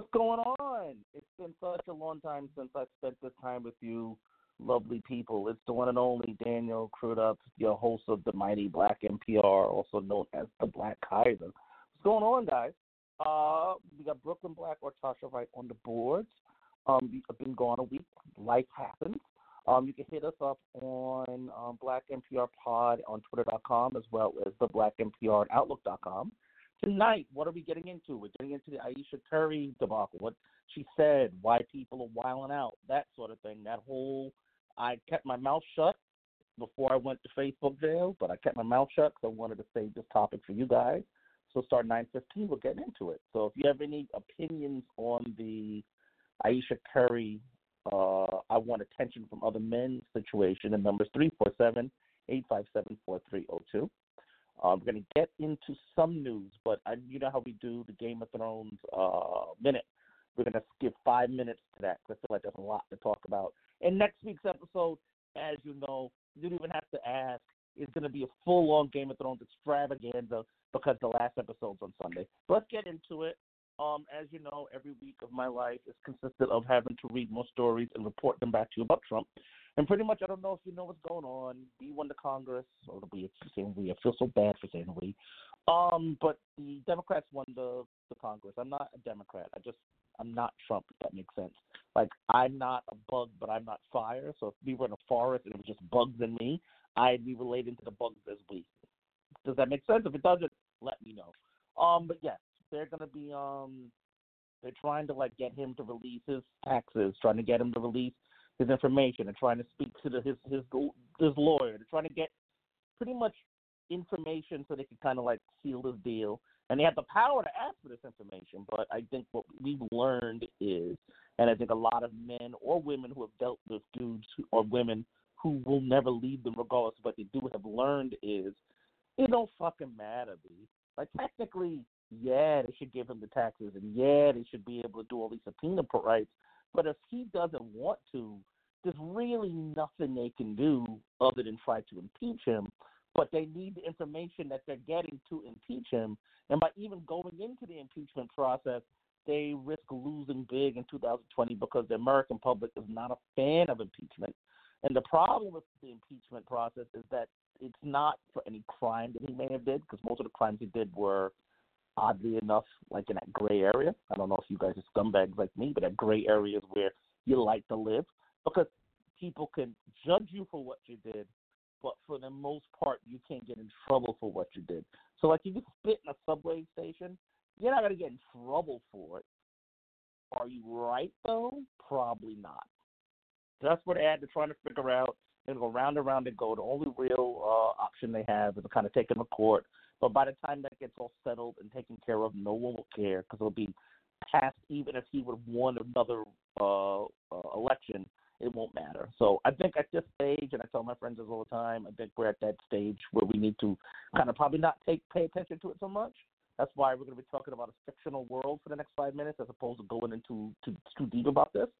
What's going on? It's been such a long time since I spent this time with you, lovely people. It's the one and only Daniel Crudup, your host of the mighty Black NPR, also known as the Black Kaiser. What's going on, guys? We got Brooklyn Black or Tasha Wright on the boards. We've been gone a week. Life happens. You can hit us up on Black NPR Pod on Twitter.com as well as the Black NPR on Outlook.com. Tonight, what are we getting into? We're getting into the Ayesha Curry debacle, what she said, why people are wilding out, that sort of thing. I kept my mouth shut before I went to Facebook jail, but I kept my mouth shut because I wanted to save this topic for you guys. So start 9:15, we're getting into it. So if you have any opinions on the Ayesha Curry, I want attention from other men situation, the number's 347-857-4302. We're going to get into some news, but you know how we do the Game of Thrones minute. We're going to skip 5 minutes to that because I feel like there's a lot to talk about. In next week's episode, as you know, you don't even have to ask, it's going to be a full-on Game of Thrones extravaganza because the last episode's on Sunday. But let's get into it. As you know, every week of my life is consistent of having to read more stories and report them back to you about Trump. And pretty much, I don't know if you know what's going on. We won the Congress, or we saying we. I feel so bad for saying we. But the Democrats won the Congress. I'm not a Democrat. I'm not Trump, if that makes sense. Like, I'm not a bug, but I'm not fire. So if we were in a forest and it was just bugs and me, I'd be relating to the bugs as we. Does that make sense? If it doesn't, let me know. But yes, they're going to be, they're trying to, like, get him to release his taxes, trying to get him to release his information, and trying to speak to his lawyer. They're trying to get pretty much information so they can kind of, like, seal his deal. And they have the power to ask for this information, but I think what we've learned is, and I think a lot of men or women who have dealt with dudes or women who will never leave them regardless of what they do have learned is, it don't fucking matter, B. Like, technically, yeah, they should give him the taxes, and yeah, they should be able to do all these subpoena rights, but if he doesn't want to, there's really nothing they can do other than try to impeach him. But they need the information that they're getting to impeach him. And by even going into the impeachment process, they risk losing big in 2020 because the American public is not a fan of impeachment. And the problem with the impeachment process is that it's not for any crime that he may have did, because most of the crimes he did were, oddly enough, like in that gray area. I don't know if you guys are scumbags like me, but that gray area is where you like to live, because people can judge you for what you did, but for the most part, you can't get in trouble for what you did. So, like, if you spit in a subway station, you're not going to get in trouble for it. Are you right, though? Probably not. That's what they're trying to figure out. They go round and round and go. The only real option they have is to kind of take him to court. But by the time that gets all settled and taken care of, no one will care, because it'll be passed even if he would have won another election. It won't matter. So I think at this stage, and I tell my friends this all the time, I think we're at that stage where we need to kind of probably not pay attention to it so much. That's why we're going to be talking about a fictional world for the next 5 minutes as opposed to going into too deep about this.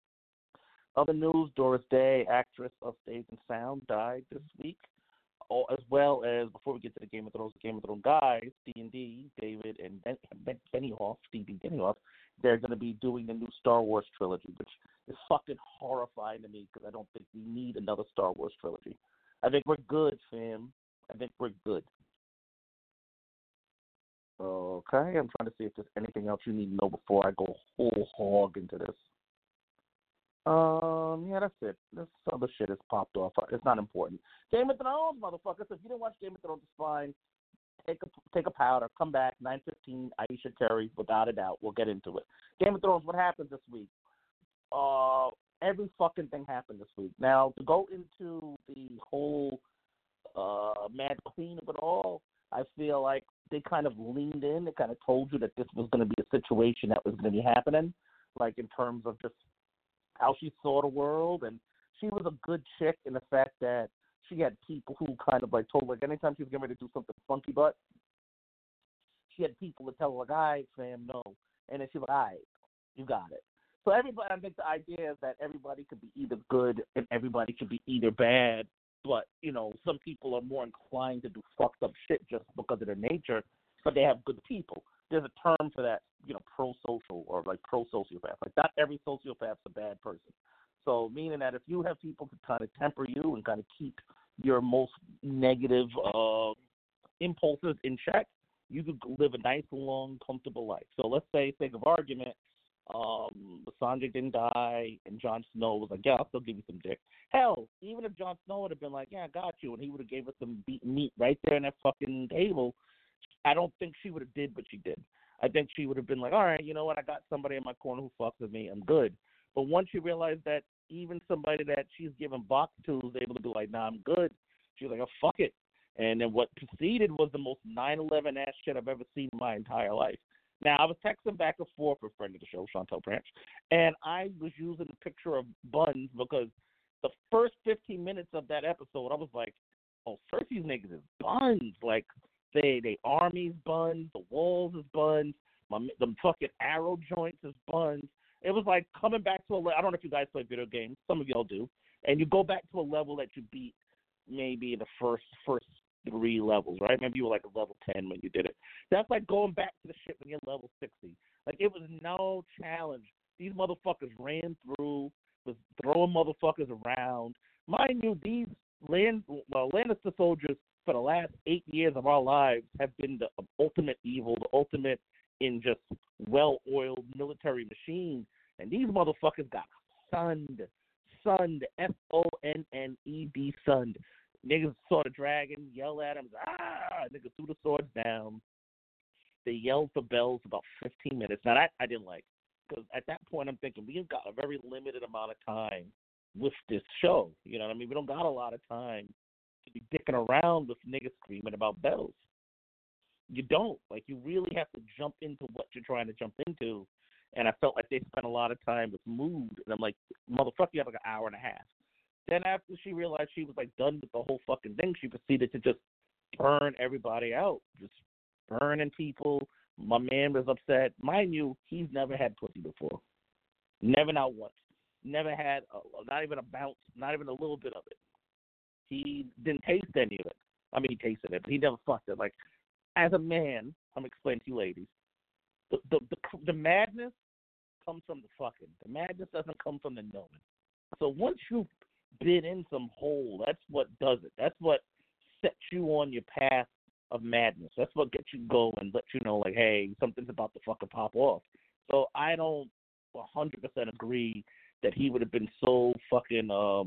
Other news, Doris Day, actress of Stage and Sound, died this week, as well as, before we get to the Game of Thrones guys, D&D, David and Benioff, Stevie Benioff, they're going to be doing the new Star Wars trilogy, which is fucking horrifying to me because I don't think we need another Star Wars trilogy. I think we're good, fam. I think we're good. Okay, I'm trying to see if there's anything else you need to know before I go whole hog into this. Yeah, that's it. This other shit has popped off. It's not important. Game of Thrones, motherfuckers. If you didn't watch Game of Thrones, it's fine. Take a powder. Come back. 9:15. Ayesha Curry, without a doubt. We'll get into it. Game of Thrones. What happened this week? Every fucking thing happened this week. Now, to go into the whole Mad Queen of it all, I feel like they kind of leaned in. They kind of told you that this was going to be a situation that was going to be happening, like in terms of just how she saw the world. And she was a good chick in the fact that she had people who kind of like told her, like, anytime she was getting ready to do something funky, but she had people to tell her, like, all right, fam, no. And then she was like, all right, you got it. So everybody, I think the idea is that everybody could be either good and everybody could be either bad. But, you know, some people are more inclined to do fucked up shit just because of their nature, but they have good people. there's a term for that, pro-social or like pro-sociopath. Like not every sociopath's a bad person. So meaning that if you have people to kind of temper you and kind of keep your most negative impulses in check, you could live a nice, long, comfortable life. So let's say, sake of argument, Sanjay didn't die and Jon Snow was like, yeah, I'll still give you some dick. Hell, even if Jon Snow would have been like, yeah, I got you, and he would have gave us some beaten meat right there in that fucking table, I don't think she would have did what she did. I think she would have been like, all right, you know what, I got somebody in my corner who fucks with me, I'm good. But once you realize that even somebody that she's giving box to is able to be like, nah, I'm good, she was like, oh, fuck it. And then what proceeded was the most 9/11 ass shit I've ever seen in my entire life. Now, I was texting back and forth with a friend of the show, Chantel Branch, and I was using the picture of buns because the first 15 minutes of that episode, I was like, oh, Cersei's niggas is buns. Like, they armies buns, the walls is buns, the fucking arrow joints is buns. It was like coming back to I don't know if you guys play video games. Some of y'all do. And you go back to a level that you beat maybe in the first 3 levels, right? Maybe you were like a level 10 when you did it. That's like going back to the shit when you're level 60. Like, it was no challenge. These motherfuckers ran through, was throwing motherfuckers around. Mind you, these Lannister soldiers for the last 8 years of our lives have been the ultimate evil, the ultimate in just well-oiled military machine. And these motherfuckers got sunned, S-O-N-N-E-D, sunned. Niggas saw the dragon, yell at him, niggas threw the swords down. They yelled for bells about 15 minutes. Now, that I didn't like, because at that point I'm thinking, we've got a very limited amount of time with this show. You know what I mean? We don't got a lot of time to be dicking around with niggas screaming about bells. You don't. Like, you really have to jump into what you're trying to jump into. And I felt like they spent a lot of time with mood. And I'm like, motherfucker, you have like an hour and a half. Then after she realized she was like done with the whole fucking thing, she proceeded to just burn everybody out. Just burning people. My man was upset. Mind you, he's never had pussy before. Never, not once. Never had, not even a bounce, not even a little bit of it. He didn't taste any of it. I mean, he tasted it, but he never fucked it. Like, as a man, I'm explaining to you ladies, the madness comes from the fucking. The madness doesn't come from the knowing. So once you've been in some hole, that's what does it. That's what sets you on your path of madness. That's what gets you going, let you know, like, hey, something's about to fucking pop off. So I don't 100% agree that he would have been so fucking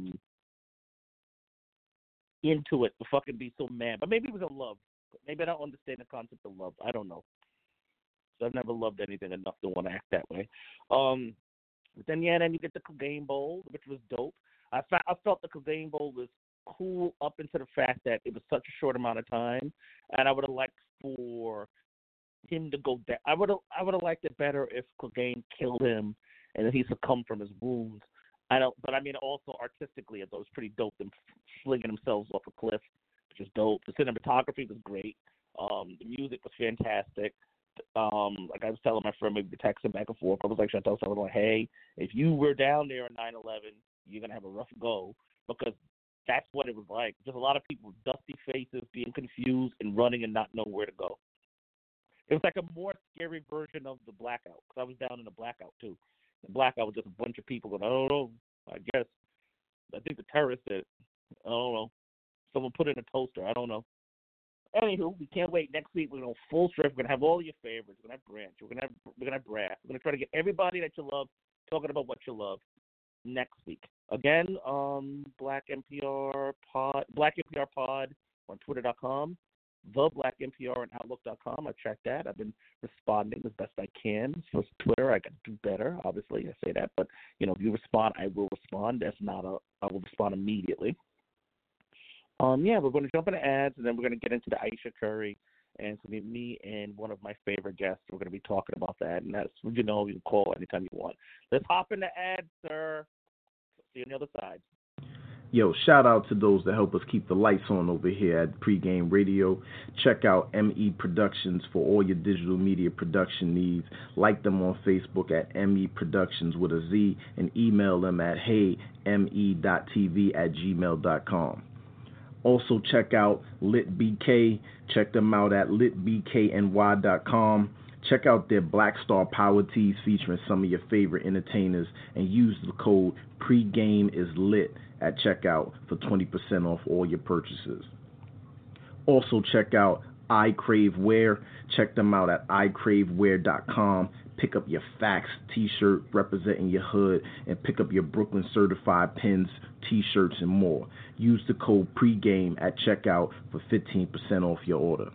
into it to fucking be so mad. But maybe he was in love. Maybe I don't understand the concept of love. I don't know. So I've never loved anything enough to want to act that way. But then you get the Clegane Bowl, which was dope. I felt the Clegane Bowl was cool up into the fact that it was such a short amount of time, and I would have liked for him to go down. I would have liked it better if Clegane killed him and then he succumbed from his wounds. But I mean, also artistically, it was pretty dope. Them flinging themselves off a cliff, which is dope. The cinematography was great. The music was fantastic. Like I was telling my friend, maybe texting back and forth. I was like, Chantel, I was like, hey, if you were down there on 9/11, you're gonna have a rough go, because that's what it was like. Just a lot of people with dusty faces, being confused and running and not knowing where to go. It was like a more scary version of the blackout, because I was down in the blackout too. The blackout was just a bunch of people going, I don't know. I think the terrorists did it. I don't know. Someone put in a toaster. I don't know. Anywho, we can't wait. Next week we're going full strip. We're gonna have all your favorites. We're gonna have Branch. We're gonna have Brad. We're gonna try to get everybody that you love talking about what you love next week. Again, Black NPR Pod on Twitter.com, the Black NPR on Outlook.com. I checked that. I've been responding as best I can. So Twitter, I can do better. Obviously, I say that, but if you respond, I will respond. If not, I will respond immediately. We're going to jump into ads, and then we're going to get into the Aisha Curry, and it's going to be me and one of my favorite guests. We're going to be talking about that, and that's, you can call anytime you want. Let's hop into ads, sir. See you on the other side. Yo, shout out to those that help us keep the lights on over here at Pregame Radio. Check out ME Productions for all your digital media production needs. Like them on Facebook at ME Productions with a Z, and email them at heyme.tv@gmail.com. Also check out LitBK. Check them out at litbkny.com. Check out their Black Star Power Tees featuring some of your favorite entertainers and use the code PREGAMEISLIT at checkout for 20% off all your purchases. Also check out I Crave Wear. Check them out at icravewear.com. Pick up your Facts t-shirt representing your hood and pick up your Brooklyn certified pins, t-shirts, and more. Use the code PREGAME at checkout for 15% off your order.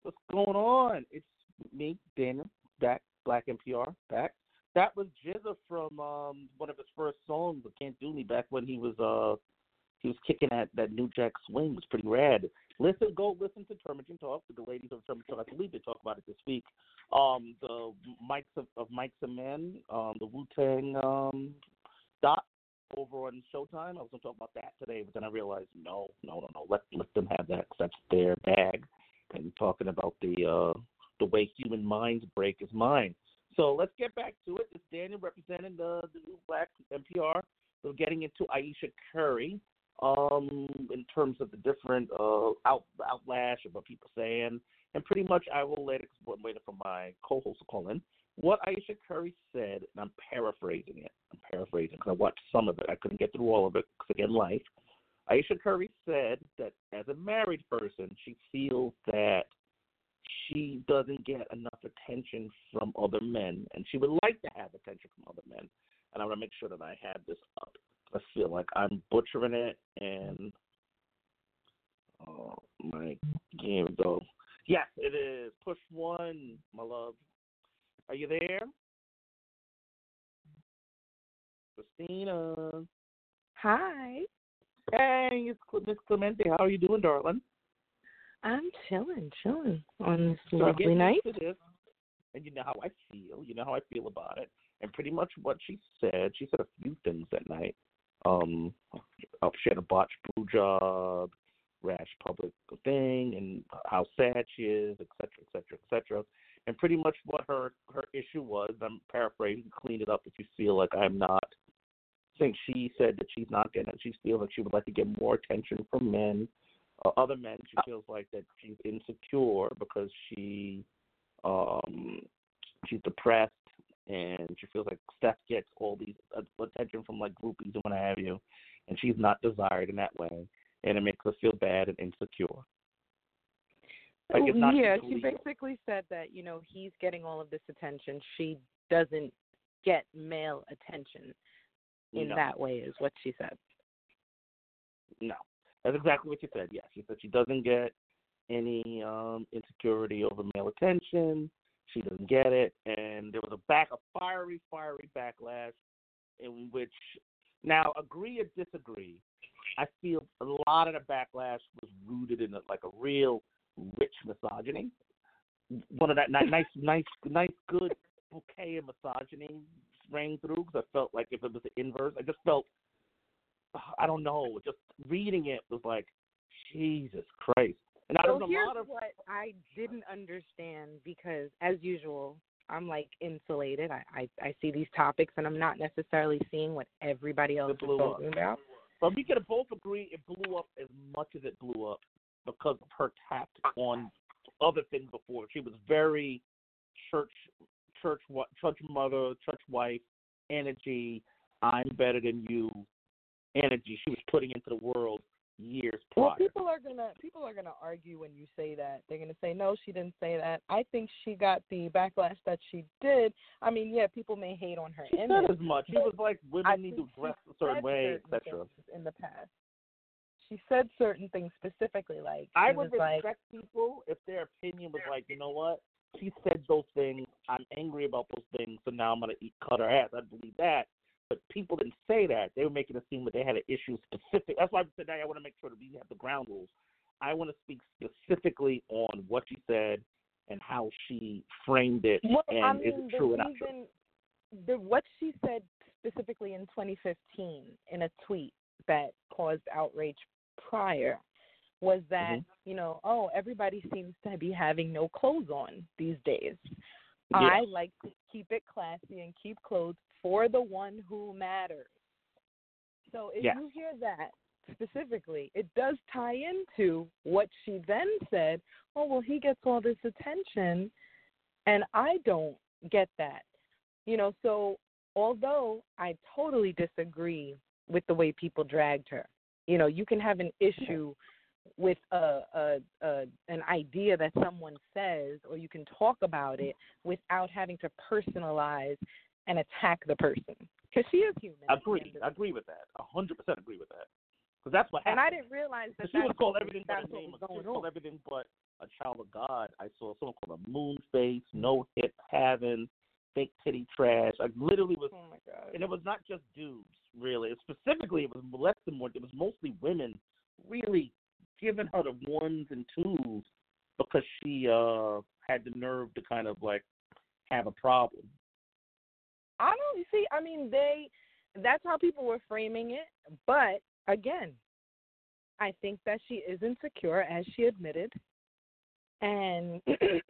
What's going on? It's me, Daniel, back, Black NPR, back. That was Jizza from one of his first songs, "But Can't Do Me," back when he was kicking at that New Jack Swing. It was pretty rad. Go listen to Termagant Talk with the ladies of Termagant Talk. I believe they talk about it this week. The Mics of Mics and Men, the Wu-Tang dot over on Showtime. I was going to talk about that today, but then I realized, no. Let them have that, 'cause that's their bag. And talking about the way human minds break is mine. So let's get back to it. It's Daniel representing the new Black NPR. We're getting into Ayesha Curry in terms of the different outlash of what people saying. And pretty much I will I'm waiting for my co-host to call in. What Ayesha Curry said, and I'm paraphrasing it. Because I watched some of it. I couldn't get through all of it because, again, life. Ayesha Curry said that as a married person, she feels that she doesn't get enough attention from other men, and she would like to have attention from other men. And I want to make sure that I have this up. I feel like I'm butchering it, and here we go. Yes, it is. Push one, my love. Are you there? Christina. Hi. Hey, it's Miss Clemente. How are you doing, darling? I'm chilling on this lovely night. And you know how I feel. You know how I feel about it. And pretty much what she said a few things that night. She had a botched blue job, rash public thing, and how sad she is, et cetera, et cetera, et cetera. And pretty much what her issue was, I'm paraphrasing, clean it up if you feel like I'm not. I think she said that she's not getting it. She feels like she would like to get more attention from men, other men. She feels like that she's insecure because she's depressed, and she feels like Steph gets all these attention from like groupies and what have you, and she's not desired in that way, and it makes her feel bad and insecure. Like she basically said that, he's getting all of this attention. She doesn't get male attention in that way, is what she said. No, that's exactly what she said. Yes, she said she doesn't get any insecurity over male attention. She doesn't get it, and there was a fiery backlash in which, now, agree or disagree, I feel a lot of the backlash was rooted in a real rich misogyny. One of that nice, good bouquet of misogyny rang through, because I felt like if it was the inverse, I just felt, I don't know, just reading it was like, Jesus Christ. And here's what I didn't understand, because, as usual, I'm, insulated. I see these topics, and I'm not necessarily seeing what everybody else is talking about. But we could both agree it blew up as much as it blew up because of her tact on other things before. She was very church mother, church wife energy, I'm better than you energy she was putting into the world years prior. Well, people are gonna argue when you say that. They're gonna say, no, she didn't say that. I think she got the backlash that she did. I mean, yeah, people may hate on her she image. Said as much. She was like, women need to dress a certain way, etc. In the past, she said certain things specifically, like I would respect people if their opinion was like, you know what, she said those things. I'm angry about those things, so now I'm gonna cut her ass. I believe that. But people didn't say that. They were making it seem that they had an issue specific. That's why today I want to make sure that we have the ground rules. I want to speak specifically on what she said and how she framed it, and is it true or not true. What she said specifically in 2015 in a tweet that caused outrage prior was that, everybody seems to be having no clothes on these days. Yeah. I like to keep it classy and keep clothes for the one who matters. So if you hear that specifically, it does tie into what she then said, oh, well, he gets all this attention, and I don't get that. So although I totally disagree with the way people dragged her, you can have an issue with an idea that someone says, or you can talk about it without having to personalize and attack the person, because she is human. I agree with that. 100% agree with that. Because that's what happened. And I didn't realize that she would call everything but that's a name. what was She would going call on. everything but a child of God. I saw someone called a moon face, no hip having, fake titty trash. I literally was, Oh my God. and it was not just dudes, really. Specifically, it was less than one. It was mostly women really giving her the ones and twos because she had the nerve to kind of like have a problem. I don't see. I mean, that's how people were framing it. But again, I think that she is insecure, as she admitted, and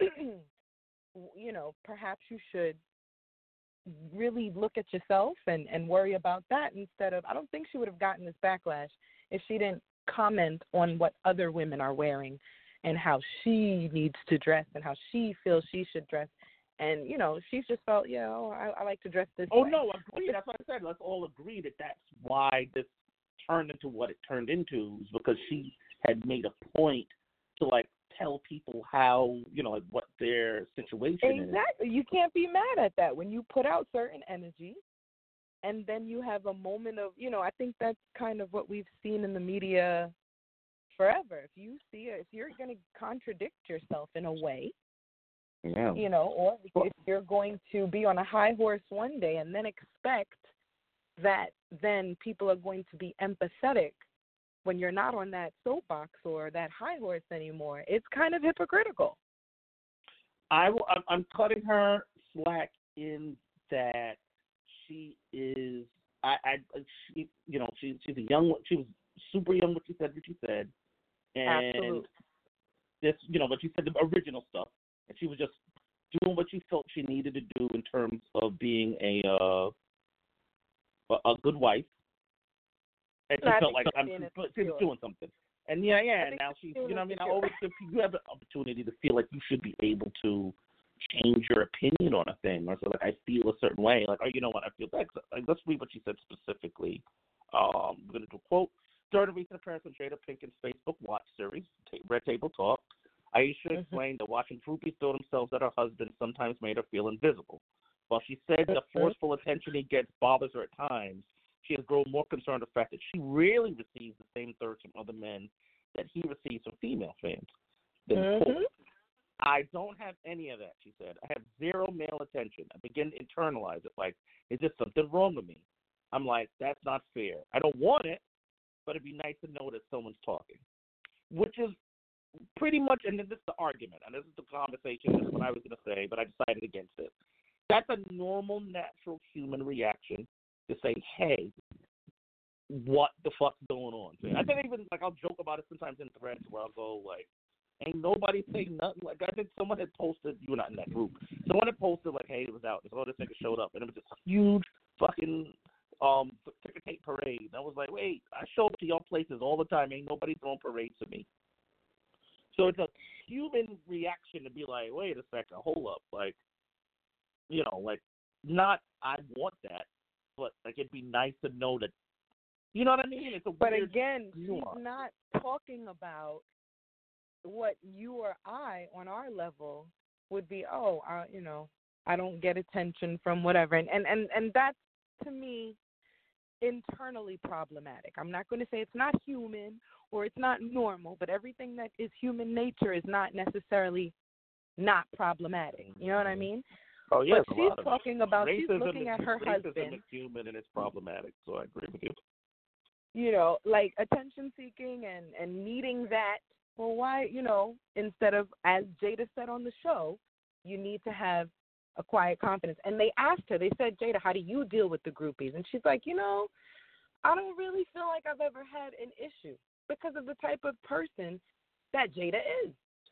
perhaps you should really look at yourself and worry about that instead of. I don't think she would have gotten this backlash if she didn't comment on what other women are wearing and how she needs to dress and how she feels she should dress. And, she's just felt, I like to dress this way. Oh, no, agreed. That's what I said. Let's all agree that that's why this turned into what it turned into, is because she had made a point to, like, tell people how, like, what their situation is. Exactly. You can't be mad at that when you put out certain energy and then you have a moment of, I think that's kind of what we've seen in the media forever. If you're going to contradict yourself in a way, yeah. Or if you're going to be on a high horse one day and then expect that then people are going to be empathetic when you're not on that soapbox or that high horse anymore, it's kind of hypocritical. I'm cutting her slack in that she is. She's a young. She was super young when she said what she said, and Absolutely. this, but she said the original stuff, and she was just doing what she felt she needed to do in terms of being a good wife, and she felt like she was doing something. And and now she's, I always give you have the opportunity to feel like you should be able to change your opinion on a thing, or so like I feel a certain way, like, oh, you know what, I feel that. Like, let's read what she said specifically. I'm going to do a quote. During a recent appearance on Jada Pinkett's Facebook Watch series, Red Table Talk, Aisha explained that watching groupies throw themselves at her husband sometimes made her feel invisible. While she said the forceful attention he gets bothers her at times, she has grown more concerned with the fact that she rarely receives the same thirst from other men that he receives from female fans. I don't have any of that, she said. I have zero male attention. I begin to internalize it, like, is there something wrong with me? I'm like, that's not fair. I don't want it, but it'd be nice to know that someone's talking. Which is pretty much, and this is the argument, and this is the conversation, this is what I was going to say, but I decided against it. That's a normal, natural human reaction to say, hey, what the fuck's going on? I think even, like, I'll joke about it sometimes in threads where I'll go, like, ain't nobody saying nothing. Like, I think someone had posted, you were not in that group, someone had posted, like, hey, it was out, this nigga showed up, and it was this huge fucking ticker tape parade. And I was like, wait, I show up to y'all places all the time, ain't nobody throwing parades to me. So it's a human reaction to be like, wait a second, hold up, like, like, not I want that, but like it'd be nice to know that, you know what I mean? It's a but weird again, nuance. She's not talking about what you or I on our level would be. I don't get attention from whatever, and that's, to me, internally problematic. I'm not going to say it's not human or it's not normal, but everything that is human nature is not necessarily not problematic. You know what I mean? Oh, yeah. But she's talking about, she's looking at her husband. Racism is human and it's problematic, so I agree with you. Like attention seeking and needing that. Well, why, instead of, as Jada said on the show, you need to have a quiet confidence. And they asked her, they said, Jada, how do you deal with the groupies? And she's like, I don't really feel like I've ever had an issue because of the type of person that Jada is.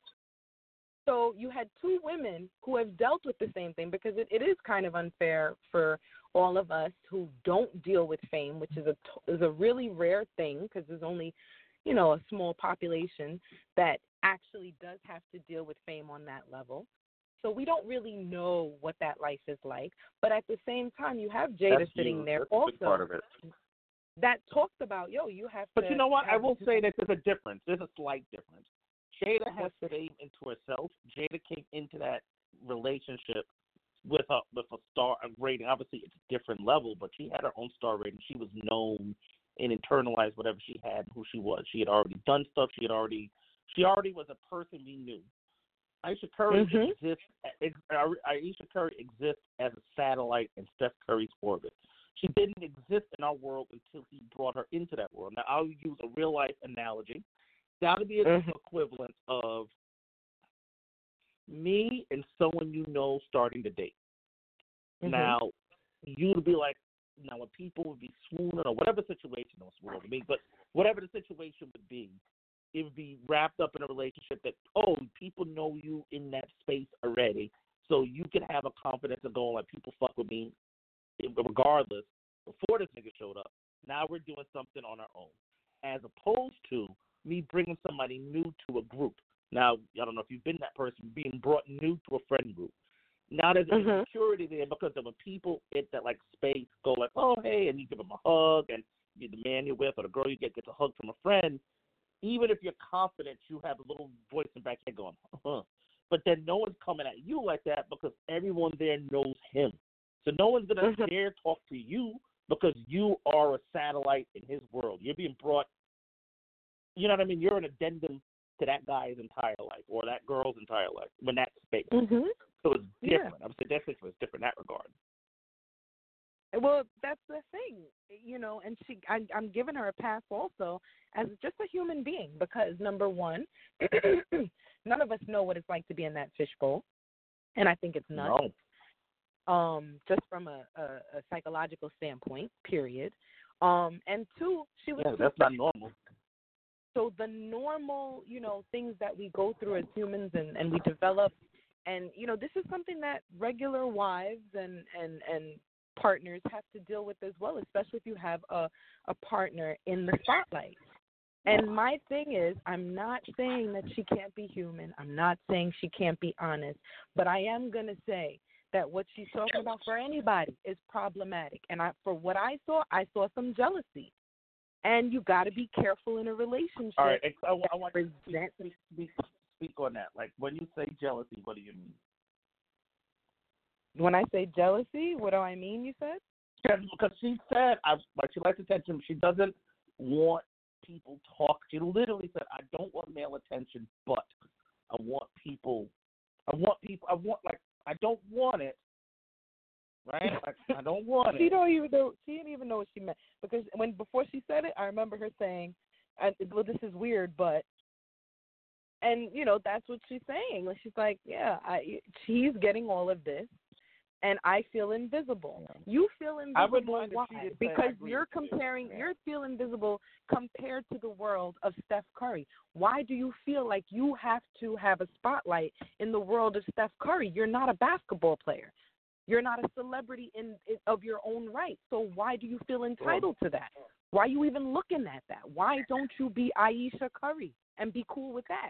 So you had two women who have dealt with the same thing, because it is kind of unfair for all of us who don't deal with fame, which is a really rare thing, because there's only, a small population that actually does have to deal with fame on that level. So we don't really know what that life is like. But at the same time, you have Jada sitting there also. That's part of it. That talked about, you have to. But you know what? I will say that there's a difference. There's a slight difference. Jada has fame into herself. Jada came into that relationship with a star rating. Obviously, it's a different level, but she had her own star rating. She was known and internalized whatever she had and who she was. She had already done stuff. She already was a person we knew. Aisha Curry exists. Aisha Curry exists as a satellite in Steph Curry's orbit. She didn't exist in our world until he brought her into that world. Now, I'll use a real life analogy. That would be an equivalent of me and someone you know starting to date. Now, you would be like, now when people would be swooning or whatever situation was swooning to me, but whatever the situation would be, it would be wrapped up in a relationship that, people know you in that space already, so you can have a confidence of going like, people fuck with me regardless before this nigga showed up. Now we're doing something on our own, as opposed to me bringing somebody new to a group. Now, I don't know if you've been that person, being brought new to a friend group. Now there's an insecurity there because of when people in that like space go like, oh, hey, and you give them a hug, and the man you're with or the girl you gets a hug from a friend. Even if you're confident, you have a little voice in the back head going, But then no one's coming at you like that because everyone there knows him. So no one's going to dare talk to you because you are a satellite in his world. You're being brought, you know what I mean? You're an addendum to that guy's entire life or that girl's entire life in that space. So it's different. I'm saying that's it's different in that regard. Well, that's the thing, and I'm giving her a pass also as just a human being because, number one, none of us know what it's like to be in that fishbowl, and I think it's nuts. No. Just from a psychological standpoint, period. And two, she was... Yeah, that's not normal. So the normal, things that we go through as humans and we develop, and, this is something that regular wives and partners have to deal with as well, especially if you have a partner in the spotlight. And my thing is, I'm not saying that she can't be human. I'm not saying she can't be honest. But I am going to say that what she's talking about for anybody is problematic. And for what I saw some jealousy. And you got to be careful in a relationship. All right, I want to speak on that. Like, when you say jealousy, what do you mean? When I say jealousy, what do I mean, you said? Yeah, because she said, she likes attention. She doesn't want people talk. She literally said, I don't want male attention, but I don't want it, right? Like, I don't want it. She didn't even know what she meant. Because before she said it, I remember her saying, well, this is weird, but, and, that's what she's saying. She's like, yeah, he's getting all of this. And I feel invisible. Yeah. You feel invisible. Why? Because you feel invisible compared to the world of Steph Curry. Why do you feel like you have to have a spotlight in the world of Steph Curry? You're not a basketball player. You're not a celebrity of your own right. So why do you feel entitled to that? Why are you even looking at that? Why don't you be Aisha Curry and be cool with that?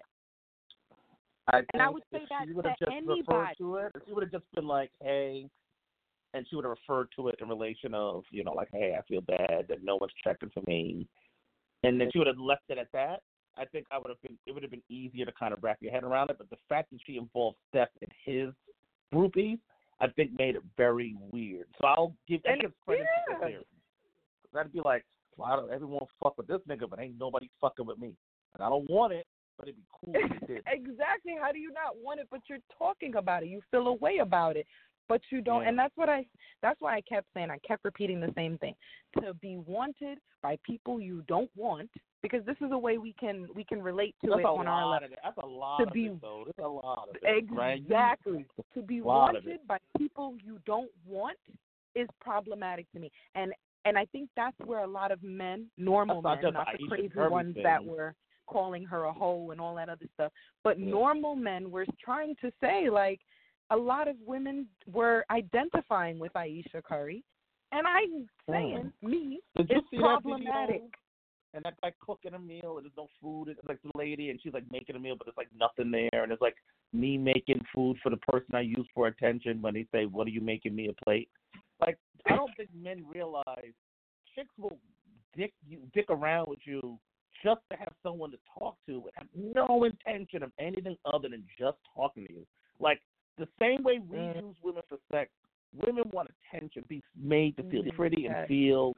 I would say that to anybody. She would have just been like, hey, and she would have referred to it in relation of, like, hey, I feel bad that no one's checking for me. And then she would have left it at that. I think it would have been easier to kind of wrap your head around it. But the fact that she involved Steph in his groupies, I think made it very weird. So I'll give credit to the theory. That'd be like, why don't everyone fuck with this nigga, but ain't nobody fucking with me? And I don't want it. But it'd be cool if you did. Exactly. How do you not want it, but you're talking about it? You feel a way about it, but you don't. Yeah. And that's why I kept saying, I kept repeating the same thing. To be wanted by people you don't want, because this is a way we can relate to it on our level. That's a lot of it, though. That's a lot of it. Exactly. Right? To be wanted by people you don't want is problematic to me. And I think that's where a lot of men, normal men, not the crazy ones that were calling her a hoe and all that other stuff. But normal men were trying to say, like, a lot of women were identifying with Aisha Curry. And I'm saying, it's problematic. And that guy cooking a meal and there's no food. It's like the lady and she's like making a meal, but there's like nothing there. And it's like me making food for the person I use for attention when they say, what are you making me a plate? Like, I don't think men realize chicks will dick around with you just to have someone to talk to and have no intention of anything other than just talking to you. Like, the same way we use women for sex, women want attention, be made to feel pretty and feel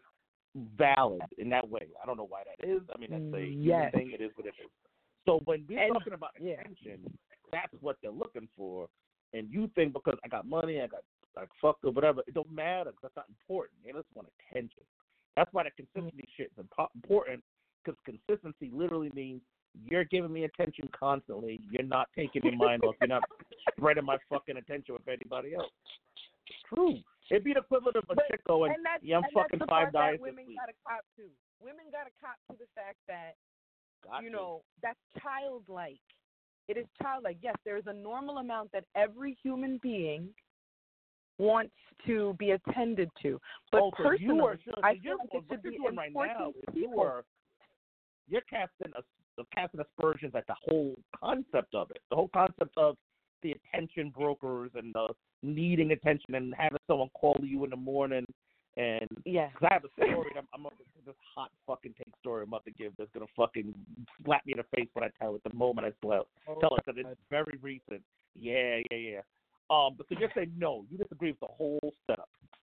valid in that way. I don't know why that is. I mean, that's a human Yes. thing. It is what it is. So when we're And- talking about attention, that's what they're looking for. And you think because I got money, I got like fucked or whatever, it don't matter because that's not important. They just want attention. That's why the consistency shit is important, because consistency literally means you're giving me attention constantly. You're not taking your mind off. You're not spreading my fucking attention with anybody else. It's true. It'd be the equivalent of a chick going, I'm fucking $5 this women week. gotta cop to. Women gotta cop to the fact that, Got you to. know, that's childlike. It is childlike. Yes, there is a normal amount that every human being wants to be attended to. But personally, I feel like it should be important to people. You're casting aspersions at the whole concept of it. The whole concept of the attention brokers and the needing attention and having someone call you in the morning. And yeah, because I have a story, I'm up to this hot fucking take story I'm about to give that's gonna fucking slap me in the face when I tell it the moment I tell it, because it's very recent. Yeah. But so you're saying no, you disagree with the whole setup.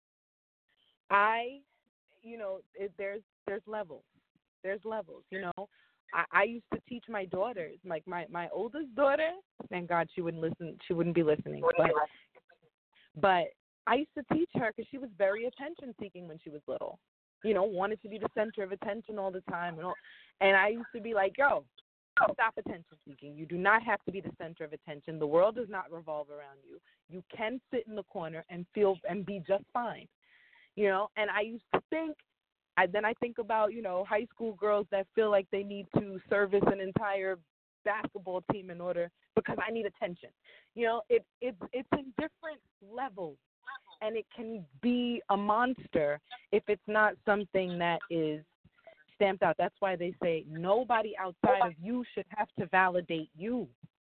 There's levels. There's levels. You know, I used to teach my daughters, like my oldest daughter. Thank God she wouldn't listen. She wouldn't be listening. But I used to teach her because she was very attention-seeking when she was little. You know, wanted to be the center of attention all the time. And I used to be like, yo, stop attention-seeking. You do not have to be the center of attention. The world does not revolve around you. You can sit in the corner and feel and be just fine. You know, and I used to think, then I think about, you know, high school girls that feel like they need to service an entire basketball team in order because I need attention. You know, it's in different levels. And it can be a monster if it's not something that is stamped out. That's why they say nobody outside of you should have to validate you.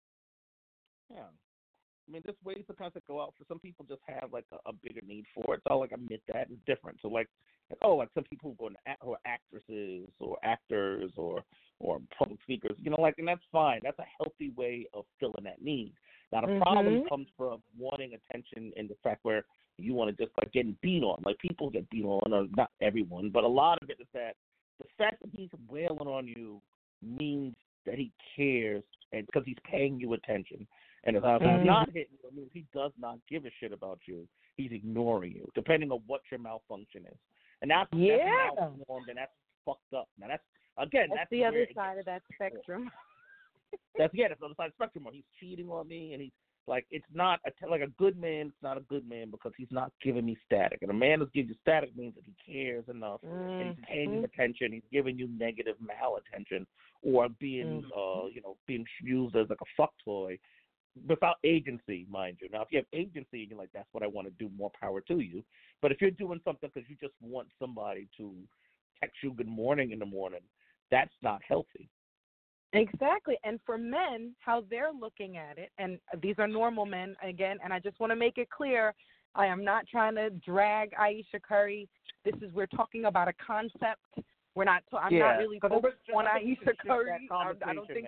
Yeah. I mean, there's ways the concept go out. For some people, just have like a bigger need for it. So I'll admit that it's different. So like some people who are actresses or actors or public speakers, you know, like, and that's fine. That's a healthy way of filling that need. Now the problem comes from wanting attention in the fact where you want to just like getting beat on. Like people get beat on, or not everyone, but a lot of it is that the fact that he's wailing on you means that he cares, and because he's paying you attention. And if he's not hitting you, it means he does not give a shit about you. He's ignoring you, depending on what your malfunction is. And that's malformed, and that's fucked up. Now that's the other side of that spectrum. That's the other side of the spectrum. Where he's cheating on me, and he's like, it's not like a good man. It's not a good man because he's not giving me static. And a man that gives you static means that he cares enough, and he's paying you attention. He's giving you negative malattention, or being being used as like a fuck toy without agency, mind you. Now, if you have agency and you're like, that's what I want to do, more power to you. But if you're doing something because you just want somebody to text you good morning in the morning, that's not healthy. Exactly. And for men, how they're looking at it, and these are normal men, again, and I just want to make it clear, I am not trying to drag Ayesha Curry. We're talking about a concept. I'm not really focused on Ayesha Curry. I don't think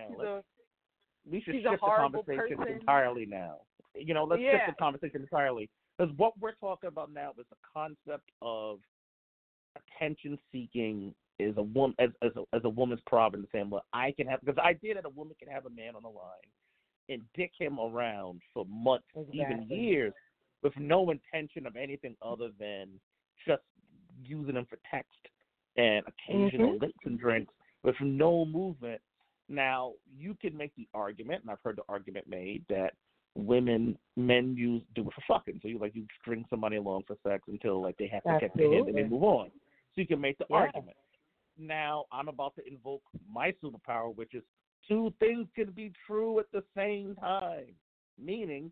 we should she's shift a horrible the conversation person entirely now. You know, let's shift the conversation entirely. Because what we're talking about now is the concept of attention seeking is a woman as a woman's problem. Saying, well, I can have, because I did that a woman can have a man on the line and dick him around for months, even years, with no intention of anything other than just using him for text and occasional licks and drinks with no movement. Now, you can make the argument, and I've heard the argument made, that men do it for fucking. So you string somebody along for sex until like they have to catch their hand and then move on. So you can make the argument. Now, I'm about to invoke my superpower, which is two things can be true at the same time. Meaning,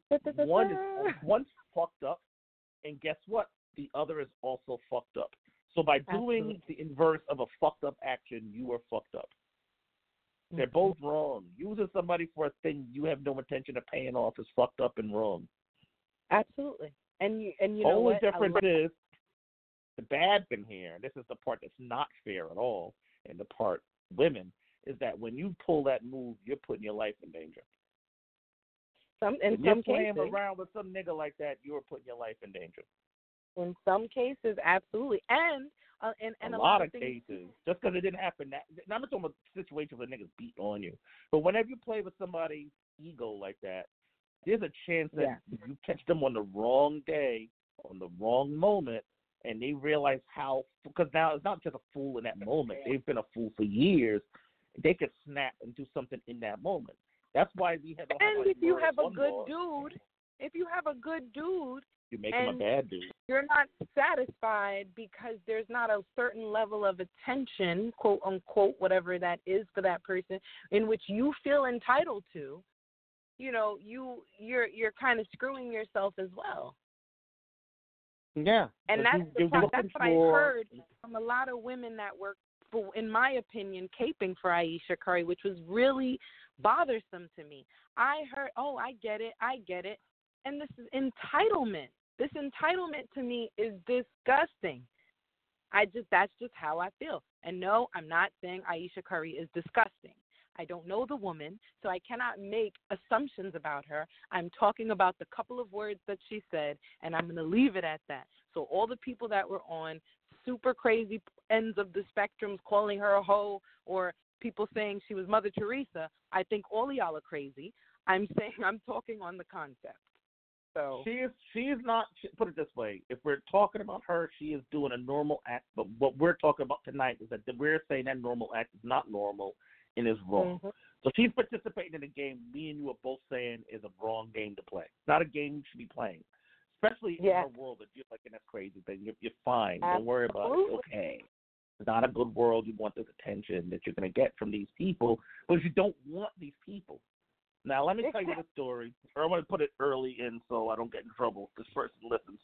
one's fucked up, and guess what? The other is also fucked up. So by doing the inverse of a fucked up action, you are fucked up. They're both wrong. Using somebody for a thing you have no intention of paying off is fucked up and wrong. Absolutely. And you know what? The only difference is the bad thing here, and this is the part that's not fair at all, and the part women, is that when you pull that move, you're putting your life in danger. In some playing cases, around with some nigga like that, you're putting your life in danger. In some cases, absolutely. And and a a lot of of things. cases, just because it didn't happen. I'm not talking about situations where niggas beat on you, but whenever you play with somebody's ego like that, there's a chance that you catch them on the wrong day, on the wrong moment, and they realize how. Because now it's not just a fool in that moment; they've been a fool for years. They could snap and do something in that moment. That's why we have. And if you have a good dude, you make him a bad dude. You're not satisfied because there's not a certain level of attention, quote unquote, whatever that is for that person, in which you feel entitled to. You know, you're kind of screwing yourself as well. Yeah, and that's what I heard from a lot of women that were, in my opinion, caping for Ayesha Curry, which was really bothersome to me. I heard, oh, I get it, and this is entitlement. This entitlement to me is disgusting. That's just how I feel. And no, I'm not saying Ayesha Curry is disgusting. I don't know the woman, so I cannot make assumptions about her. I'm talking about the couple of words that she said, and I'm going to leave it at that. So all the people that were on super crazy ends of the spectrums calling her a hoe, or people saying she was Mother Teresa, I think all of y'all are crazy. I'm talking on the concept. So she is not. Put it this way: if we're talking about her, she is doing a normal act. But what we're talking about tonight is that we're saying that normal act is not normal and is wrong. Mm-hmm. So she's participating in a game me and you are both saying is a wrong game to play. It's not a game you should be playing, especially in our world that you're like in that crazy thing. You're fine. Absolutely. Don't worry about it. It's okay. It's not a good world. You want this attention that you're going to get from these people, but you don't want these people. Now, let me tell you the story. Or I want to put it early in so I don't get in trouble. This person listens.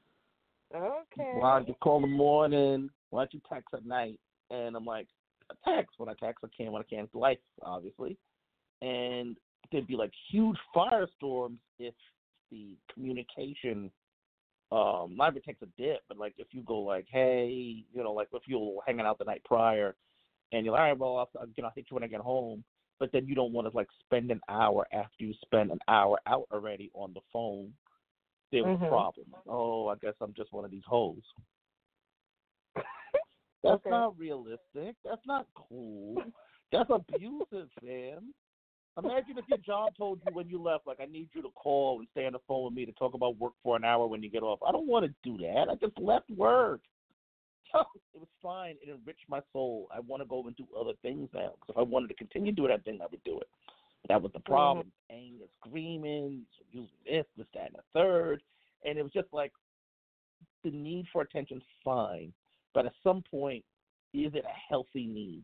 Okay. Why don't you call in the morning? Why don't you text at night? And I'm like, I text. When I text, I can. When I can't, it's life, obviously. And there'd be like huge firestorms if the communication not even takes a dip, but like if you go like, hey, you know, like if you're hanging out the night prior and you're like, all right, well, I'll hit you when I get home. But then you don't want to like spend an hour after you spend an hour out already on the phone. There's a problem. Oh, I guess I'm just one of these hoes. That's not realistic. That's not cool. That's abusive, fam. Imagine if your job told you when you left, like, I need you to call and stay on the phone with me to talk about work for an hour when you get off. I don't want to do that. I just left work. It was fine. It enriched my soul. I want to go and do other things now. Because if I wanted to continue doing that thing, I would do it. That was the problem. Anger, screaming, using this, that, and the third. And it was just like the need for attention's fine. But at some point, is it a healthy need?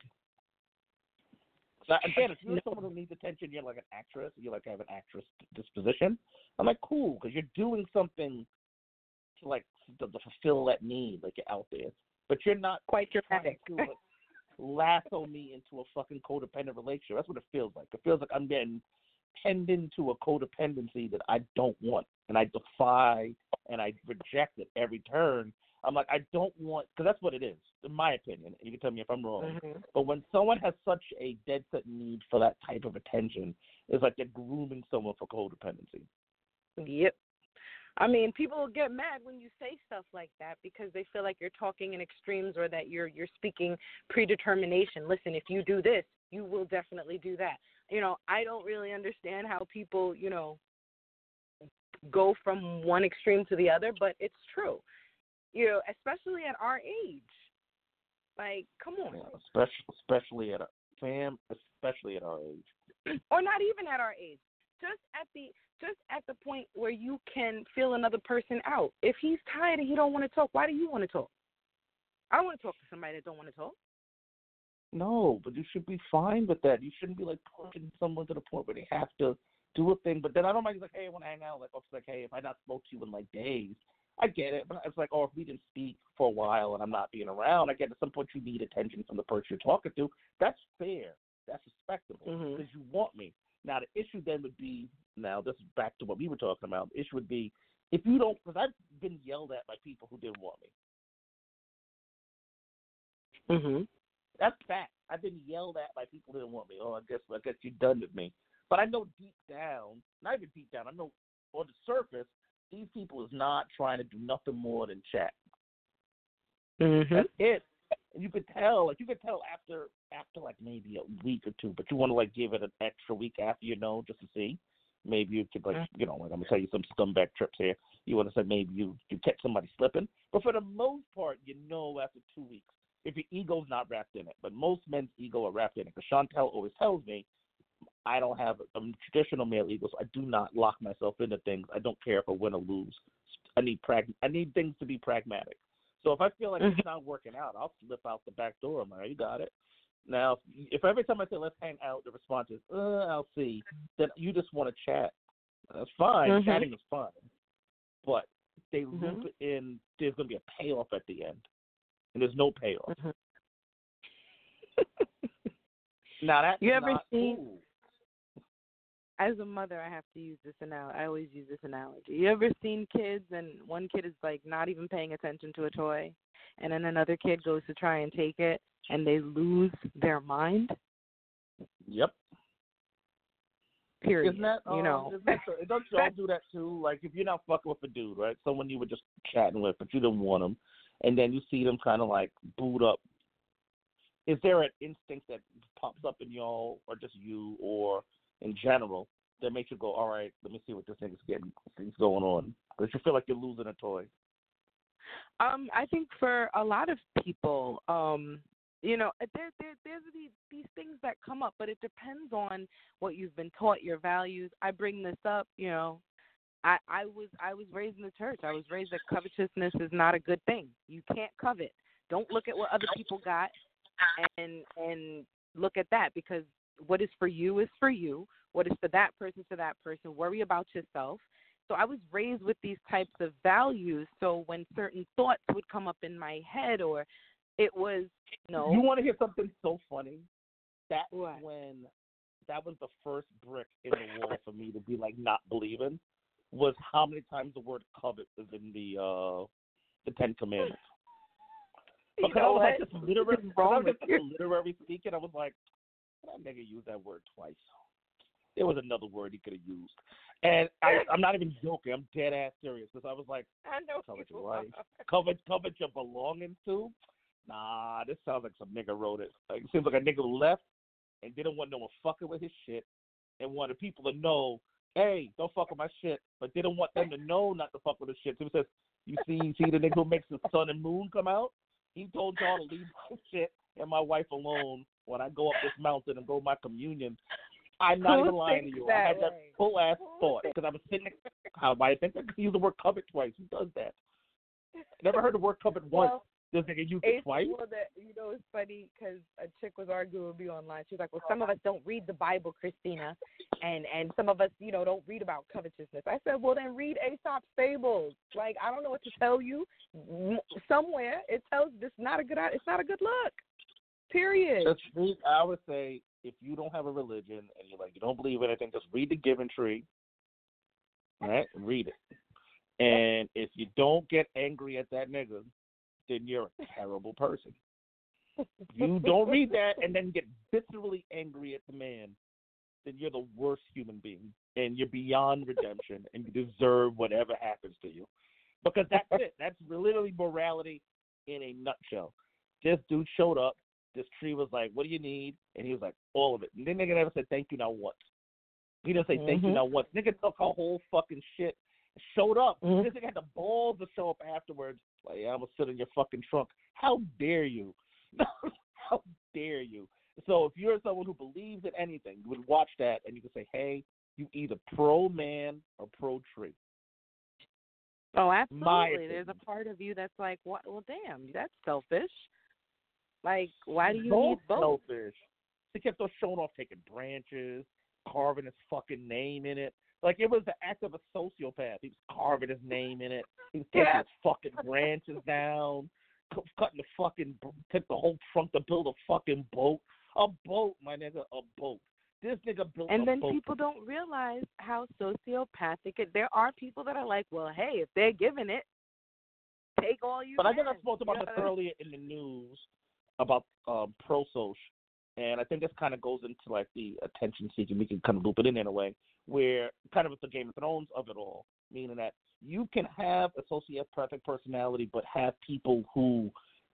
So again, if you're someone who needs attention, you're like an actress, you like have an actress disposition, I'm like, cool, because you're doing something to like to fulfill that need, like you're out there. But you're not quite dramatic. To like, lasso me into a fucking codependent relationship. That's what it feels like. It feels like I'm getting penned into a codependency that I don't want, and I defy and I reject it every turn. I'm like, I don't want, because that's what it is, in my opinion. You can tell me if I'm wrong. But when someone has such a dead set need for that type of attention, it's like they're grooming someone for codependency. Yep. I mean, people get mad when you say stuff like that because they feel like you're talking in extremes or that you're speaking predetermination. Listen, if you do this, you will definitely do that. You know, I don't really understand how people, you know, go from one extreme to the other, but it's true. You know, especially at our age. Like, come on. Yeah, especially at our age. Or not even at our age. Just at the point where you can feel another person out. If he's tired and he don't want to talk, why do you want to talk? I don't want to talk to somebody that don't want to talk. No, but you should be fine with that. You shouldn't be like pushing someone to the point where they have to do a thing. But then I don't mind like, hey, I want to hang out. Like, it's like, hey, if I not spoke to you in like days, I get it. But it's like, oh, if we didn't speak for a while and I'm not being around, I get at some point you need attention from the person you're talking to. That's fair. That's respectable because you want me. Now, the issue then would be, now this is back to what we were talking about, the issue would be if you don't, because I've been yelled at by people who didn't want me. That's fact. I've been yelled at by people who didn't want me. Oh, I guess you're done with me. But I know deep down, not even deep down, I know on the surface, these people is not trying to do nothing more than chat. That's it. And you could tell, after like maybe a week or two, but you want to like give it an extra week after just to see. Maybe you could like I'm gonna tell you some scumbag trips here. You want to say maybe you catch somebody slipping, but for the most part, after 2 weeks, if your ego's not wrapped in it. But most men's ego are wrapped in it. Because Chantel always tells me I don't have a traditional male ego, so I do not lock myself into things. I don't care if I win or lose. I need things to be pragmatic. So if I feel like it's not working out, I'll slip out the back door. I'm like, you got it. Now, if every time I say let's hang out, the response is, I'll see, then you just want to chat. That's fine. Chatting is fun. But they loop in, there's going to be a payoff at the end. And there's no payoff. Now, that's you ever not seen, cool. As a mother, I have to use this analogy. I always use this analogy. You ever seen kids and one kid is like not even paying attention to a toy, and then another kid goes to try and take it, and they lose their mind? Yep. Period. Isn't that, don't y'all do that too? Like if you're not fucking with a dude, right? Someone you were just chatting with, but you didn't want him, and then you see them kind of like boot up. Is there an instinct that pops up in y'all, or just you, or in general, that makes you go, all right, let me see what this thing's going on? Because you feel like you're losing a toy. I think for a lot of people, there's these things that come up, but it depends on what you've been taught, your values. I bring this up, I was raised in the church. I was raised that covetousness is not a good thing. You can't covet. Don't look at what other people got and look at that, because what is for you is for you. What is for that person. Worry about yourself. So I was raised with these types of values. So when certain thoughts would come up in my head, or it was, no. You want to hear something so funny? That's what? When that was the first brick in the wall for me to be like not believing, was how many times the word covet is in the Ten Commandments. Because I was like just literary speaking, I was like, that nigga used that word twice. There was another word he could have used. And I'm not even joking. I'm dead ass serious, because I was like, I know covet your wife, covet your belongings too. Nah, this sounds like some nigga wrote it. Like, it seems like a nigga left and didn't want no one fucking with his shit, and wanted people to know, hey, don't fuck with my shit, but didn't want them to know not to fuck with his shit. So he says, you see the nigga who makes the sun and moon come out? He told y'all to leave my shit and my wife alone when I go up this mountain and go my communion. I'm not even lying to you. I had that full ass thought, because I was sitting. How do I think I could use the word covet twice? Who does that? Never heard the word covet once. This nigga used it twice. It's funny because a chick was arguing with me online. She was like, well, some of us don't read the Bible, Christina, and some of us, don't read about covetousness. I said, well, then read Aesop's Fables. Like, I don't know what to tell you. Somewhere it tells it's not a good look. Period. I would say, if you don't have a religion and you don't believe in anything, just read the Given Tree. Right? Read it. And if you don't get angry at that nigga, then you're a terrible person. You don't read that and then get viscerally angry at the man, then you're the worst human being, and you're beyond redemption, and you deserve whatever happens to you. Because that's it. That's literally morality in a nutshell. This dude showed up. This tree was like, what do you need? And he was like, all of it. And then nigga never said thank you now once. He didn't say thank you now once. Nigga took our whole fucking shit, showed up. This nigga had the balls to show up afterwards. Like, yeah, I'm going to sit in your fucking trunk. How dare you? How dare you? So if you're someone who believes in anything, you would watch that and you could say, hey, you either pro-man or pro-tree. Oh, absolutely. There's a part of you that's like, what? Well, damn, that's selfish. Like, why do you need both? Selfish. He kept on showing off, taking branches, carving his fucking name in it. Like, it was the act of a sociopath. He was carving his name in it. He was taking his fucking branches down, cutting took the whole trunk to build a fucking boat. A boat, my nigga, a boat. This nigga built a boat. And then people don't realize how sociopathic there are people that are like, well, hey, if they're giving it, take all you can. But I think I spoke about this earlier in the news about pro-social. And I think this kind of goes into like the attention seeking. We can kind of loop it in a way where kind of it's the Game of Thrones of it all, meaning that you can have a sociopathic personality, but have people who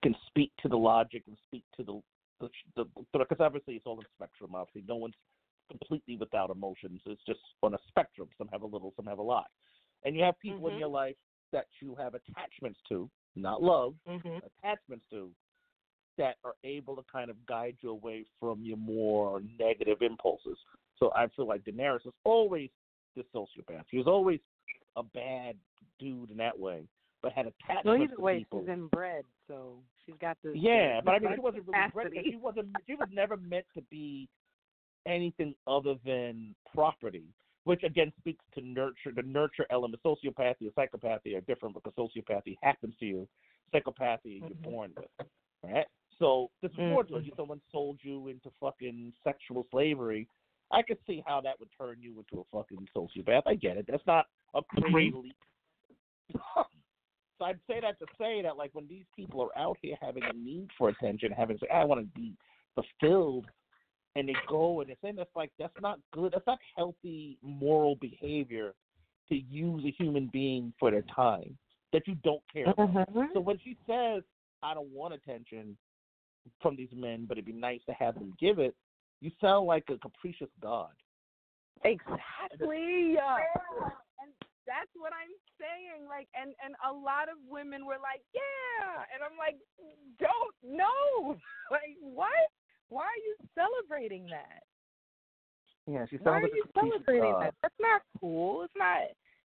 can speak to the logic and speak to the because obviously it's all in spectrum. Obviously, no one's completely without emotions. It's just on a spectrum. Some have a little, some have a lot. And you have people in your life that you have attachments to, not love, attachments to, that are able to kind of guide you away from your more negative impulses. So I feel like Daenerys is always the sociopath. She was always a bad dude in that way, but had attachments to people. Well, either way, she's inbred, so she's got the but I mean, she wasn't really bred because she was never meant to be anything other than property, which again speaks to nurture. The nurture element. Sociopathy and psychopathy are different because sociopathy happens to you. Psychopathy you're born with, right? So this is more to it. Someone sold you into fucking sexual slavery. I could see how that would turn you into a fucking sociopath. I get it. That's not a crazy leap. So I'd say that to say that, like, when these people are out here having a need for attention, having to say, I want to be fulfilled, and they go and they say that's like, that's not good. That's not healthy moral behavior to use a human being for their time that you don't care about. So when she says, I don't want attention from these men, but it'd be nice to have them give it, you sound like a capricious god. Exactly. And that's what I'm saying. Like, and a lot of women were like, yeah. And I'm like, don't know. Like, what? Why are you celebrating that? Yeah, she sounds Why like are you celebrating that? That's not cool. It's not,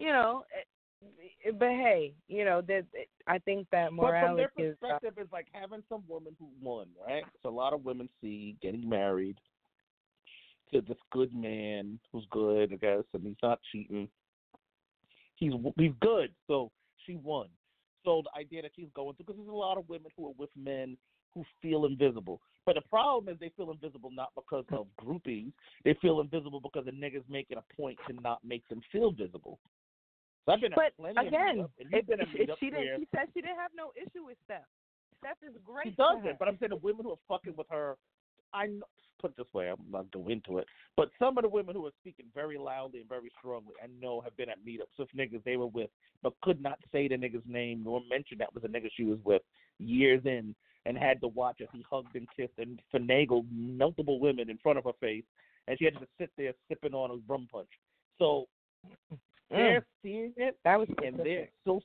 but hey, I think that morality but from their perspective, it's like having some woman who won, right? So a lot of women see getting married to this good man who's good, I guess, and he's not cheating. He's good, so she won. So the idea that she's going through, because there's a lot of women who are with men who feel invisible. But the problem is they feel invisible not because of groupies. They feel invisible because the nigga's making a point to not make them feel visible. So I've been at plenty of meetups, and you've been at meetups she said she didn't have no issue with Steph. Steph is great. She doesn't, but I'm saying the women who are fucking with her, put it this way, I'm not going into it, but some of the women who are speaking very loudly and very strongly, I know have been at meetups with niggas they were with, but could not say the nigga's name nor mention that was a nigga she was with years in, and had to watch as he hugged and kissed and finagled multiple women in front of her face, and she had to sit there sipping on a rum punch. So they're seeing it, that was and they're so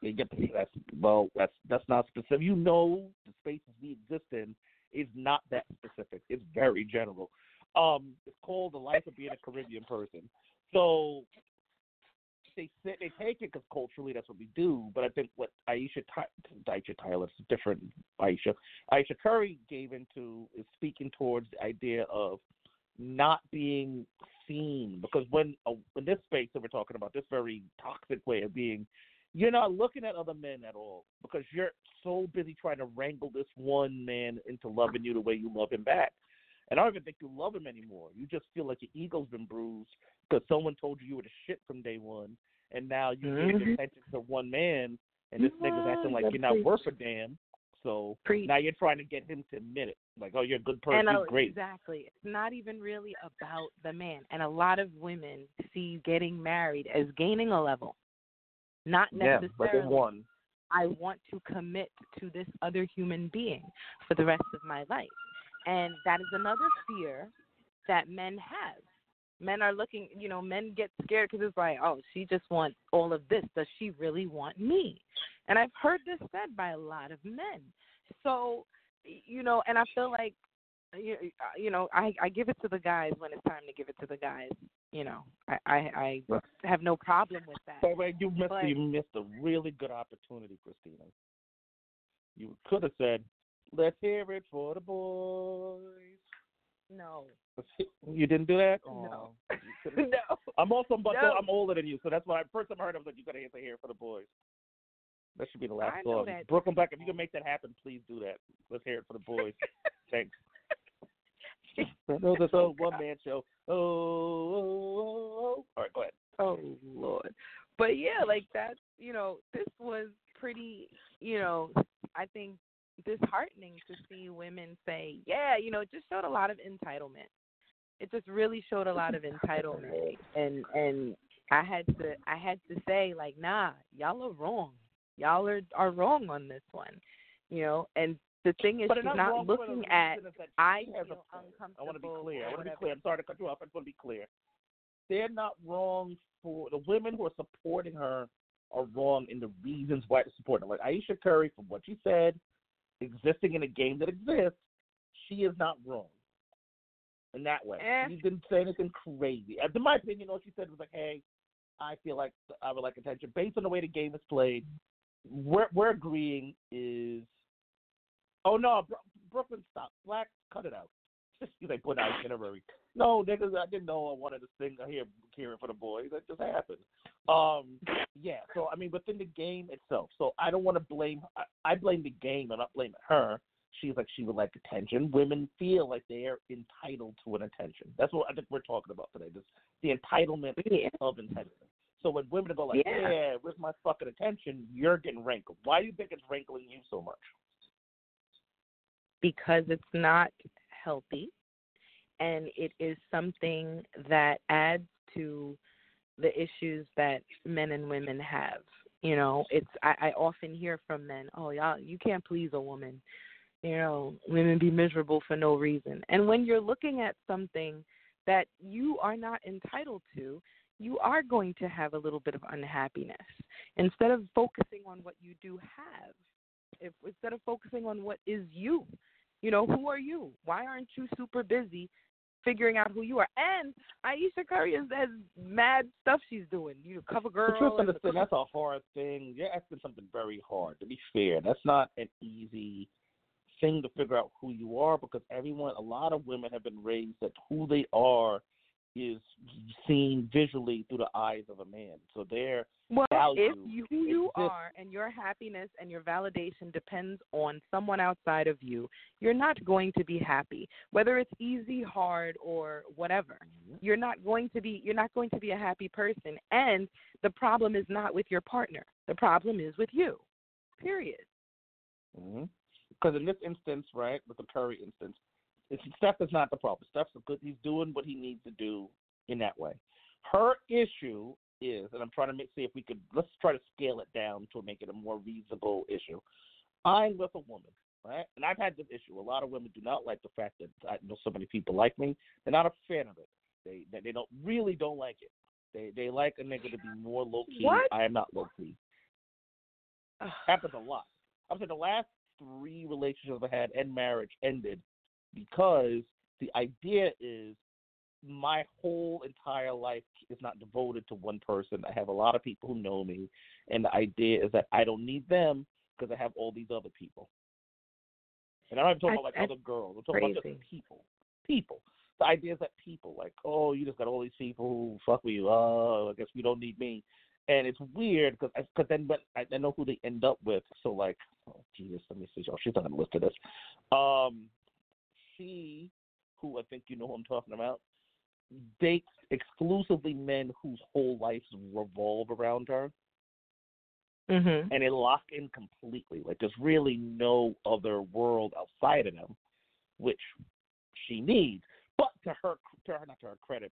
that's not specific. The spaces we exist in is not that specific. It's very general. It's called The Life of Being a Caribbean Person. So they take it because culturally that's what we do. But I think what Aisha Tyler, it's different. Aisha Curry gave into is speaking towards the idea of not being seen, because when in this space that we're talking about, this very toxic way of being, you're not looking at other men at all because you're so busy trying to wrangle this one man into loving you the way you love him back. And I don't even think you love him anymore. You just feel like your ego's been bruised because someone told you were the shit from day one, and now you give your attention to one man, and this nigga's acting like you're not worth a damn. So now you're trying to get him to admit it. Like, oh, you're a good person. You're great. Exactly. It's not even really about the man. And a lot of women see getting married as gaining a level. Not necessarily. But they won. I want to commit to this other human being for the rest of my life. And that is another fear that men have. Men are looking, men get scared because it's like, oh, she just wants all of this. Does she really want me? And I've heard this said by a lot of men. So, and I feel like, I give it to the guys when it's time to give it to the guys. I have no problem with that. But you missed a really good opportunity, Christina. You could have said, let's hear it for the boys. No. You didn't do that? No. No. I'm older than you, so that's why first time I heard it, I was like, you got to hear it for the boys. That should be the last song. Brooklyn Black, if you can make that happen, please do that. Let's hear it for the boys. Thanks. I know this old one-man show. Oh. All right, go ahead. Oh, Lord. But, yeah, like that, this was pretty, I think disheartening to see women say, yeah, it just showed a lot of entitlement. It just really showed a lot of entitlement. And I had to say, like, nah, y'all are wrong. Y'all are wrong on this one. you know. And the thing is, but she's not looking at, I feel uncomfortable. I want to be clear. I'm sorry to cut you off. I just want to be clear. They're not wrong for the women who are supporting her are wrong in the reasons why to support her. Like Ayesha Curry, from what she said, existing in a game that exists, she is not wrong in that way. She didn't say anything crazy. In my opinion, all she said was like, hey, I feel like I would like attention. Based on the way the game is played, we're agreeing is, oh, no, Brooklyn, stop. Black, cut it out. He's like, put out itinerary. No, niggas, I didn't know I wanted to sing here cheering for the boys. That just happened. Yeah, so, I mean, within the game itself. So I don't want to blame – I blame the game. I'm not blaming her. She's like, she would like attention. Women feel like they are entitled to an attention. That's what I think we're talking about today, this, the entitlement of attention. So when women go like, yeah, where's my fucking attention, you're getting rankled. Why do you think it's rankling you so much? Because it's not healthy, and it is something that adds to the issues that men and women have. You know, it's I often hear from men, oh, y'all, you can't please a woman. You know, women be miserable for no reason. And when you're looking at something that you are not entitled to, you are going to have a little bit of unhappiness. Instead of focusing on what you do have, instead of focusing on what is you, you know, who are you? Why aren't you super busy figuring out who you are? And Ayesha Curry has mad stuff she's doing. You know, cover girl. But just understand, that's a hard thing. You're asking something very hard. To be fair, that's not an easy thing to figure out who you are, because a lot of women have been raised that who they are is seen visually through the eyes of a man. So their value. If who you are and your happiness and your validation depends on someone outside of you, you're not going to be happy. Whether it's easy, hard, or whatever, you're not going to be a happy person. And the problem is not with your partner. The problem is with you. Period. Mm-hmm. Because in this instance, right, with the Curry instance, Steph is not the problem. Steph's good. He's doing what he needs to do in that way. Her issue is, and I'm trying to see if we could, let's try to scale it down to make it a more reasonable issue. I'm with a woman, right? And I've had this issue. A lot of women do not like the fact that I know so many people like me. They're not a fan of it. They don't like it. They like a nigga to be more low-key. What? I am not low-key. Happens a lot. I'm saying the last 3 relationships I had and marriage ended because the idea is my whole entire life is not devoted to one person. I have a lot of people who know me, and the idea is that I don't need them because I have all these other people. And I'm not talking about like other girls. I'm talking about just people. People. The idea is that people, like, oh, you just got all these people who fuck with you. Oh, I guess you don't need me. And it's weird because then I know who they end up with. So, like, oh, Jesus, let me see. Oh, she's not going to listen to this. She, who I think you know who I'm talking about, dates exclusively men whose whole lives revolve around her. Mm-hmm. And they lock in completely. Like, there's really no other world outside of them, which she needs. But to her credit,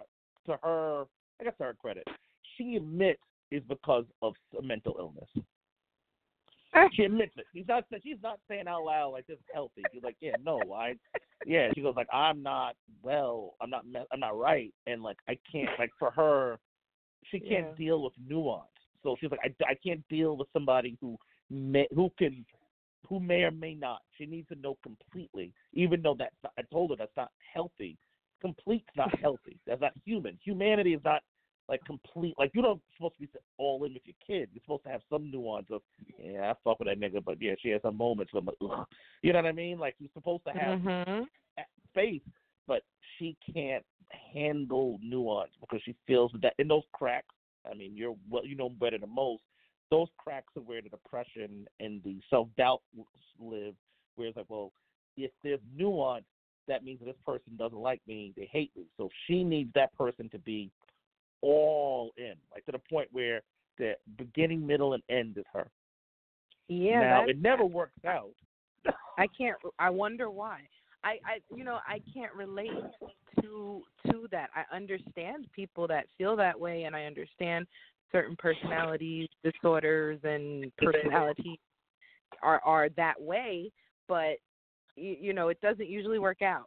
she admits is because of mental illness. She admits it. She's not saying out loud like this is healthy. She's like, yeah, no, she goes like, I'm not well, I'm not right, and like I can't, like for her, she can't deal with nuance. So she's like, I can't deal with somebody who may or may not. She needs to know completely, even though I told her that's not healthy. Complete's not healthy. That's not human. Humanity is not like complete. Like you don't supposed to be all in with your kid. You're supposed to have some nuance of, yeah, I fuck with that nigga, but yeah, she has some moments where I'm like, ugh. You know what I mean? Like you're supposed to have faith, but she can't handle nuance because she feels that in those cracks. I mean, you know better than most. Those cracks are where the depression and the self-doubt live, where it's like, well, if there's nuance, that means that this person doesn't like me, they hate me. So she needs that person to be all in, like to the point where the beginning, middle, and end is her. Yeah. Now, it never works out. I wonder why. I can't relate to that. I understand people that feel that way, and I understand certain personality disorders and personality are that way, but you know, it doesn't usually work out.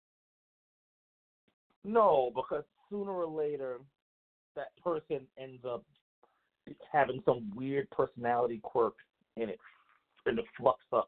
No, because sooner or later, that person ends up having some weird personality quirk in it, and it flux up.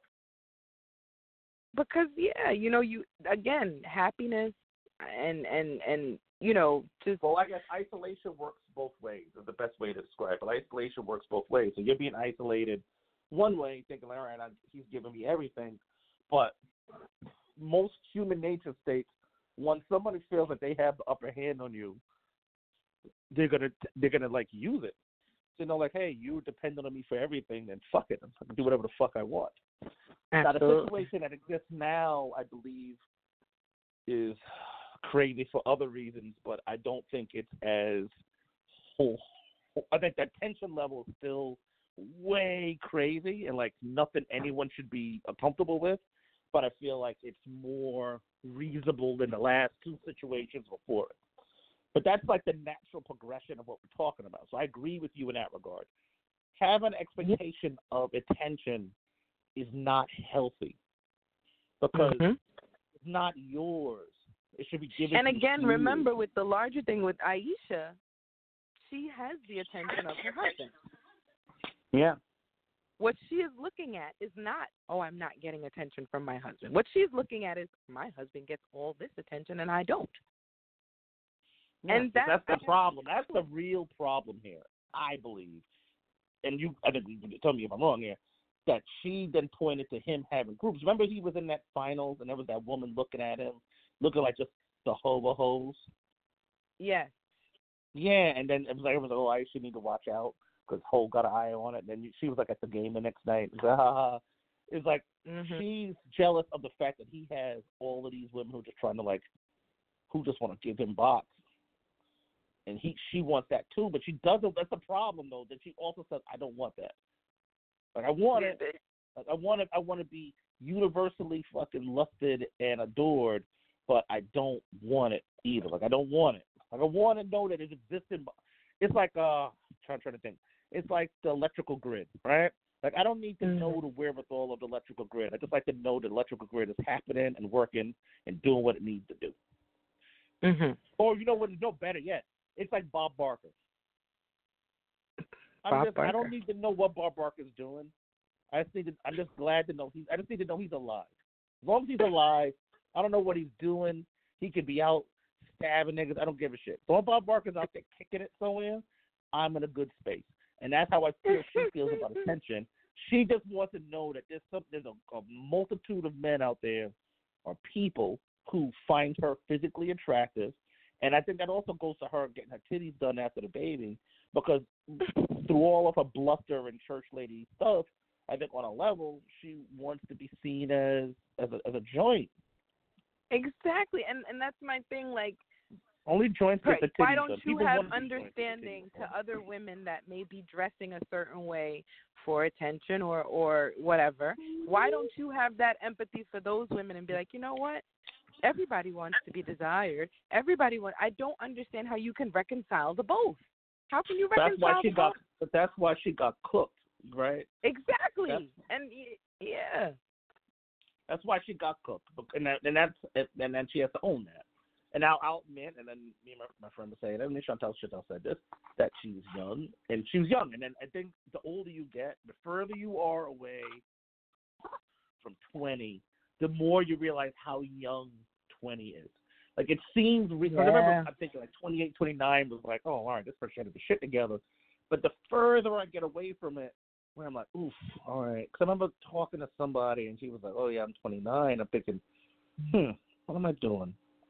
Because you know, you again, happiness and you know, just Well, I guess isolation works both ways. Is the best way to describe it. Isolation works both ways. So you're being isolated one way, thinking, all right, he's giving me everything, but most human nature states, when somebody feels that they have the upper hand on you, they're gonna like use it. So, you know, like, hey, you're dependent on me for everything, then fuck it, I can do whatever the fuck I want. Now, the situation that exists now, I believe, is crazy for other reasons, but I don't think it's as whole. I think that tension level is still way crazy and like nothing anyone should be comfortable with. But I feel like it's more reasonable than the last two situations before it. But that's like the natural progression of what we're talking about. So I agree with you in that regard. Have an expectation of attention is not healthy because it's not yours. It should be given. And to again, you. remember with the larger thing with Aisha, she has the attention of her husband. Yeah. What she is looking at is not, oh, I'm not getting attention from my husband. What she's looking at is, my husband gets all this attention and I don't. Yeah, and that's the problem. That's the real problem here, I believe. And I think you tell me if I'm wrong here, that she then pointed to him having groups. Remember he was in that finals and there was that woman looking at him, looking like just the hose. Yes. Yeah, and then everyone was like, oh, I should need to watch out because Ho got an eye on it. And then she was like at the game the next night. It's like she's jealous of the fact that he has all of these women who are just trying to who just want to give him box. And she wants that too, but she doesn't. That's the problem though, that she also says, I don't want that. Like I want it. Like, I want to be universally fucking lusted and adored, but I don't want it either. Like I don't want it. Like I want to know that it exists in. It's like trying to think. It's like the electrical grid, right? Like I don't need to know the wherewithal of the electrical grid. I just like to know the electrical grid is happening and working and doing what it needs to do. Or you know what? No, better yet. It's like Bob Barker. I don't need to know what Bob Barker's doing. I'm just glad to know I just need to know he's alive. As long as he's alive, I don't know what he's doing. He could be out stabbing niggas. I don't give a shit. So when Bob Barker's out there kicking it somewhere, I'm in a good space. And that's how I feel she feels about attention. She just wants to know that there's a multitude of men out there or people who find her physically attractive. And I think that also goes to her getting her titties done after the baby, because through all of her bluster and church lady stuff, I think on a level she wants to be seen as a joint. Exactly, and that's my thing. Like, only joints get the titties why don't done. you People have understanding to other women that may be dressing a certain way for attention or whatever? Why don't you have that empathy for those women and be like, you know what? Everybody wants to be desired. I don't understand how you can reconcile the both. How can you reconcile the both? But that's why she got cooked, right? Exactly. That's why she got cooked, and then she has to own that. And I'll admit, and then me and my friend was saying, and Chantel said this, that she's young, and she was young. And then I think the older you get, the further you are away from 20, the more you realize how young 20 is. Like, it seems, I remember, I'm thinking like 28, 29 was like, oh, all right, this person had the shit together. But the further I get away from it, where I'm like, oof, all right. Because I remember talking to somebody, and she was like, oh, yeah, I'm 29. I'm thinking, what am I doing?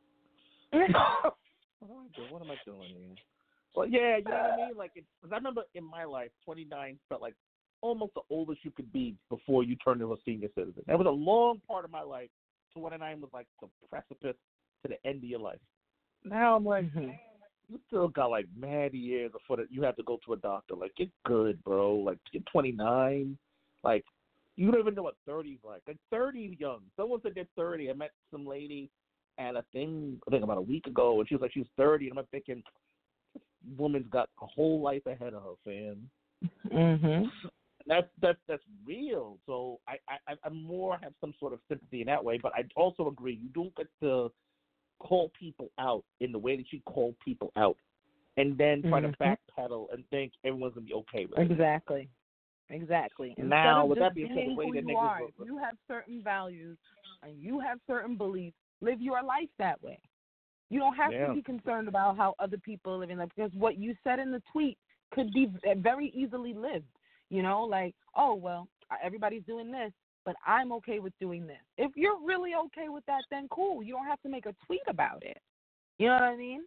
What am I doing here? Well, yeah, you know what I mean? Like, because I remember in my life, 29 felt like almost the oldest you could be before you turned into a senior citizen. That was a long part of my life. 29 was like the precipice to the end of your life. Now I'm like, you still got like mad years before you have to go to a doctor. Like, get good, bro. Like, you're 29. Like, you don't even know what 30 is like. Like, 30 is young. Someone said they're 30. I met some lady at a thing, I think about a week ago, and she was like, she was 30, and I'm thinking, this woman's got a whole life ahead of her, fam. That's real. So I more have some sort of sympathy in that way, but I also agree you don't get to call people out in the way that you call people out, and then try to backpedal and think everyone's gonna be okay with it. Exactly. Now, Instead with of that just being said, being the way who that you niggas are, look, if you have certain values and you have certain beliefs, live your life that way. You don't have to be concerned about how other people live in life, because what you said in the tweet could be very easily lived. You know, like, oh, well, everybody's doing this, but I'm okay with doing this. If you're really okay with that, then cool. You don't have to make a tweet about it. You know what I mean?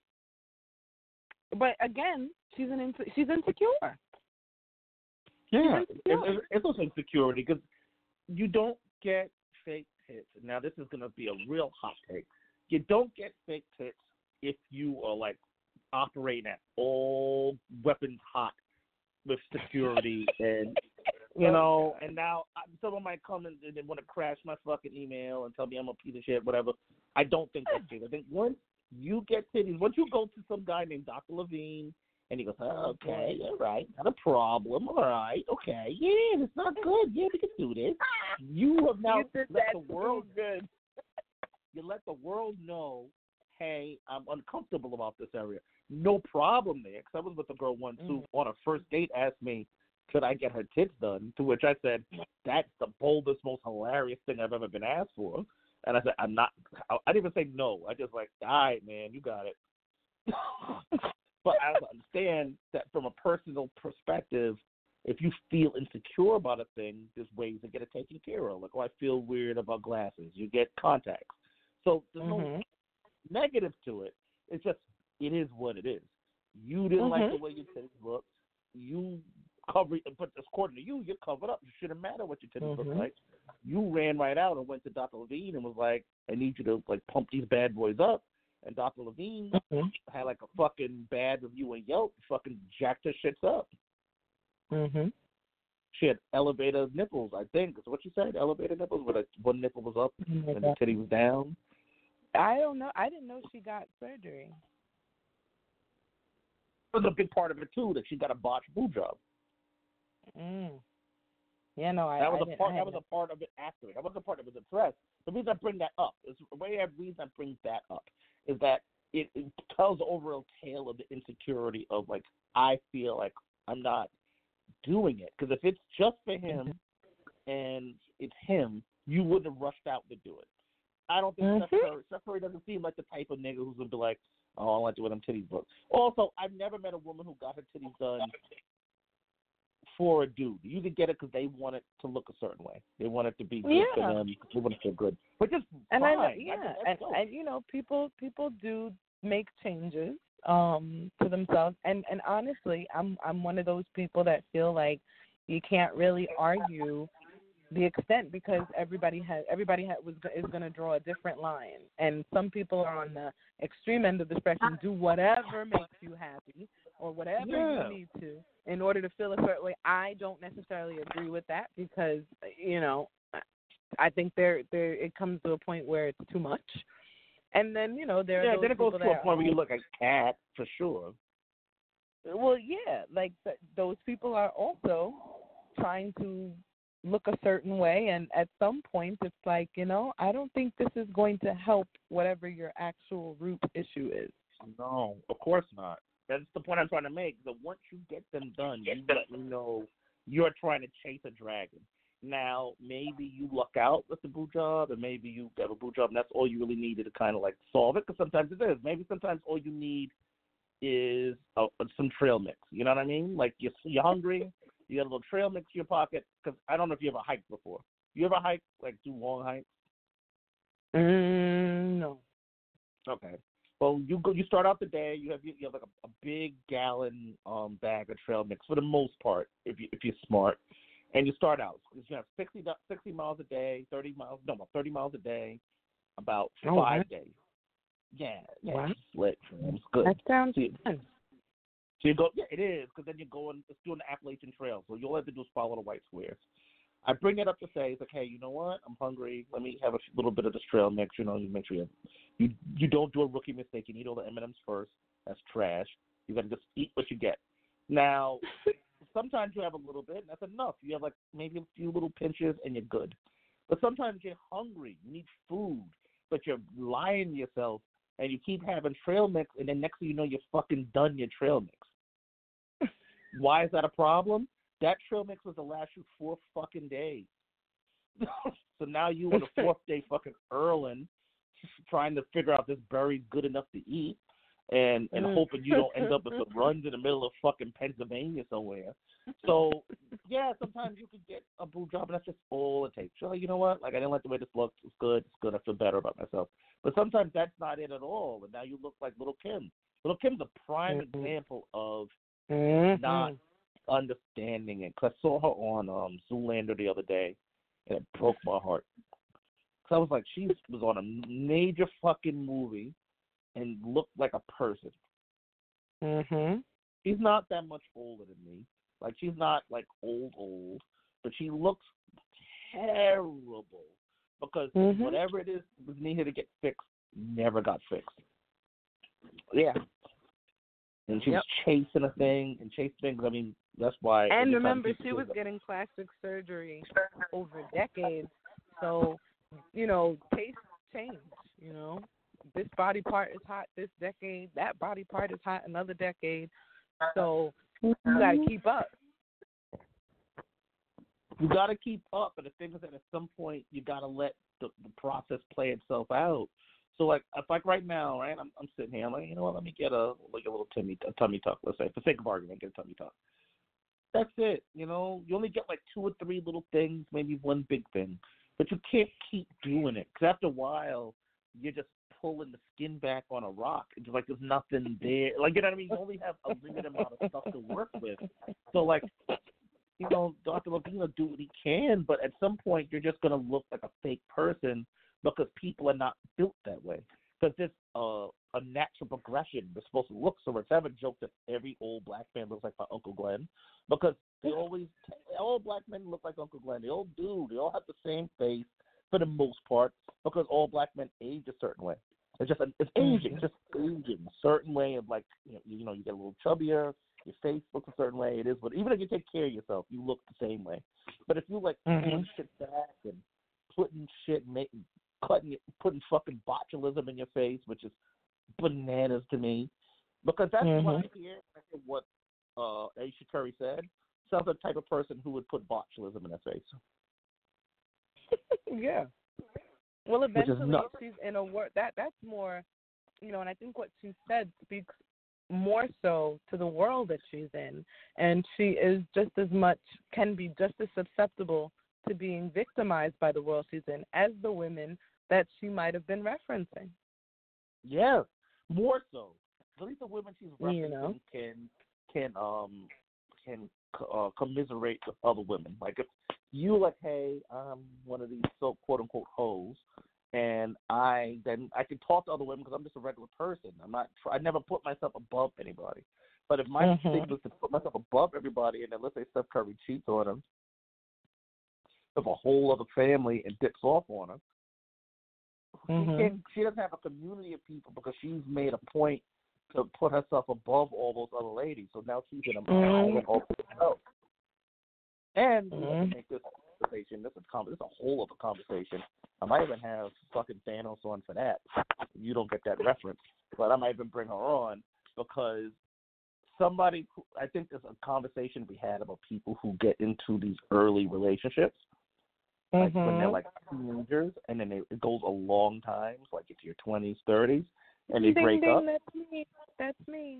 But again, she's insecure. Yeah, it's also insecurity because you don't get fake tits. Now, this is going to be a real hot take. You don't get fake tits if you are, like, operating at all weapons hot with security and, you know, and now someone might come and they want to crash my fucking email and tell me I'm a piece of shit, whatever. I don't think that's true. I think once you get titties, once you go to some guy named Dr. Levine, and he goes, oh, okay, all right, not a problem, all right, okay, yeah, it's not good, yeah, we can do this. You have now let the world good. You let the world know, hey, I'm uncomfortable about this area. No problem there, because I was with a girl once who, on a first date, asked me, could I get her tits done? To which I said, that's the boldest, most hilarious thing I've ever been asked for. And I said, I didn't even say no. I just like, all right, man, you got it. But I understand that from a personal perspective, if you feel insecure about a thing, there's ways to get it taken care of. Like, oh, I feel weird about glasses. You get contacts. So there's no negative to it. It's just, it is what it is. You didn't like the way your titties looked. You covered, but according to you, you're covered up. It shouldn't matter what your titties look like. You ran right out and went to Dr. Levine and was like, I need you to, like, pump these bad boys up. And Dr. Levine had, like, a fucking bad review on Yelp, fucking jacked her shits up. She had elevator nipples, I think. That's what she said, elevator nipples, where one nipple was up and the titty was down. I don't know. I didn't know she got surgery. That was a big part of it, too, that she got a botched boob job. Yeah, no, that was a part of it after it. That wasn't a part of it was addressed. The reason I bring that up is is that it tells the overall tale of the insecurity of, like, I feel like I'm not doing it. Because if it's just for him and it's him, you wouldn't have rushed out to do it. I don't think Steph Curry doesn't seem like the type of nigga who's going to be like, oh, I want to do them titties book. Also, I've never met a woman who got her titties done for a dude. You usually get it because they want it to look a certain way. They want it to be good for them. They want it to feel good. Which is fine. And you know, people do make changes to themselves. And honestly, I'm one of those people that feel like you can't really argue the extent because everybody is going to draw a different line. And some people are on the extreme end of the spectrum, do whatever makes you happy or whatever you need to in order to feel a certain way. I don't necessarily agree with that because, you know, I think it comes to a point where it's too much. And then, you know, there are those then it goes people to a point where you look like a cat, for sure. Well, yeah, like those people are also trying to look a certain way, and at some point it's like, you know, I don't think this is going to help whatever your actual root issue is. No, of course not. That's the point I'm trying to make. That once you get them done, you let me know you're trying to chase a dragon. Now, maybe you luck out with the boob job, and maybe you have a boob job, and that's all you really needed to kind of like solve it, because sometimes it is. Maybe sometimes all you need is some trail mix. You know what I mean? Like you're hungry, you got a little trail mix in your pocket, because I don't know if you ever hiked before. You ever hike, like do long hikes? No. Okay. Well, you start out the day. You have like a big gallon bag of trail mix for the most part, if you're smart, and you start out because you have 60 miles a day, 30 miles a day, about 5 days. Yeah, wow. Slick. It's good. That sounds fun. So you go, yeah, it is, because then you're going, it's doing the Appalachian Trail. So all you have to do is follow the white squares. I bring it up to say, it's like, hey, you know what? I'm hungry. Let me have a little bit of this trail mix. You know, you make sure you don't do a rookie mistake. You eat all the M&Ms first. That's trash. You got to just eat what you get. Now, sometimes you have a little bit, and that's enough. You have like maybe a few little pinches, and you're good. But sometimes you're hungry, you need food, but you're lying to yourself, and you keep having trail mix, and then next thing you know, you're fucking done your trail mix. Why is that a problem? That trail mix was to last you 4 fucking days. So now you on the 4th day fucking Erlen, trying to figure out this berry's good enough to eat, and hoping you don't end up with some runs in the middle of fucking Pennsylvania somewhere. So, yeah, sometimes you could get a boob job, and that's just all it takes. You're like, you know what? Like, I didn't like the way this looks. It's good. I feel better about myself. But sometimes that's not it at all, and now you look like Little Kim. Little Kim's a prime example of not understanding it. Because I saw her on Zoolander the other day, and it broke my heart. Because I was like, she was on a major fucking movie and looked like a person. She's not that much older than me. Like, she's not, like, old, but she looks terrible because whatever it is was needed to get fixed never got fixed. Yeah. And she was chasing a thing and chasing things. I mean, that's why. And remember, she was getting plastic surgery over decades. So, taste change, This body part is hot this decade. That body part is hot another decade. So you got to keep up. You got to keep up. And the thing is that at some point, you got to let the process play itself out. So, like, if right now, right, I'm sitting here, I'm like, you know what, let me get a little tummy tuck, let's say, for sake of argument, get a tummy tuck. That's it, You only get like 2 or 3 little things, maybe one big thing. But you can't keep doing it, because after a while, you're just pulling the skin back on a rock. It's like there's nothing there. Like, you know what I mean? You only have a limited amount of stuff to work with. So, like, Dr. Levine do what he can, but at some point, you're just going to look like a fake person because people are not built that way. Because there's a natural progression. They're supposed to look so much. I have a joke that every old black man looks like my Uncle Glenn, because all black men look like Uncle Glenn. They all do. They all have the same face for the most part, because all black men age a certain way. It's aging, just aging a certain way of, like, you get a little chubbier, your face looks a certain way. It is, but even if you take care of yourself, you look the same way. But if you like putting shit back and putting shit, putting fucking botulism in your face, which is bananas to me, because that's what I hear. I hear what Aisha Curry said. Sounds like the type of person who would put botulism in their face. Yeah. Well, eventually she's in a world that's more, and I think what she said speaks more so to the world that she's in, and she is can be just as susceptible to being victimized by the world she's in as the women that she might have been referencing. Yeah, more so. At least the women she's referencing can commiserate with other women. Like, if you like, hey, I'm one of these quote unquote hoes, and I can talk to other women because I'm just a regular person. I never put myself above anybody. But if my thing was to put myself above everybody, and then let's say Steph Curry cheats on him, of a whole other family and dips off on her, she doesn't have a community of people because she's made a point to put herself above all those other ladies. So now she's in a island all to herself. And we have to make this conversation. This is a whole other conversation. I might even have fucking Thanos on for that. You don't get that reference, but I might even bring her on because I think there's a conversation we had about people who get into these early relationships, like when they're like teenagers, and then it goes a long time, like into your 20s, 30s, and they break up. That's me.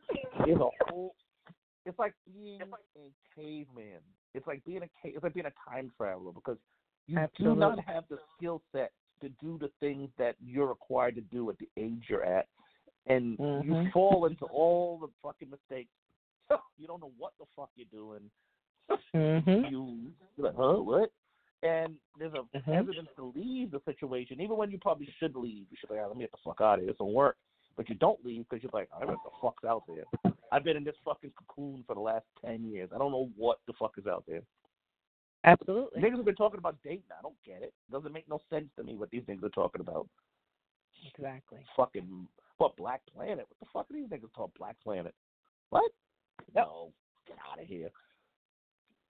It's like being a caveman. It's like being a time traveler, because you do not have the skill set to do the things that you're required to do at the age you're at, and you fall into all the fucking mistakes. You don't know what the fuck you're doing. You're like, huh, what? And there's a hesitance to leave the situation, even when you probably should leave. You should be like, let me get the fuck out of here. This will work. But you don't leave because you're like, I don't know what the fuck's out there. I've been in this fucking cocoon for the last 10 years. I don't know what the fuck is out there. Absolutely. Niggas have been talking about dating. I don't get it. Doesn't make no sense to me what these niggas are talking about. Exactly. Fucking, what, Black Planet? What the fuck are these niggas called Black Planet? What? No. Get out of here.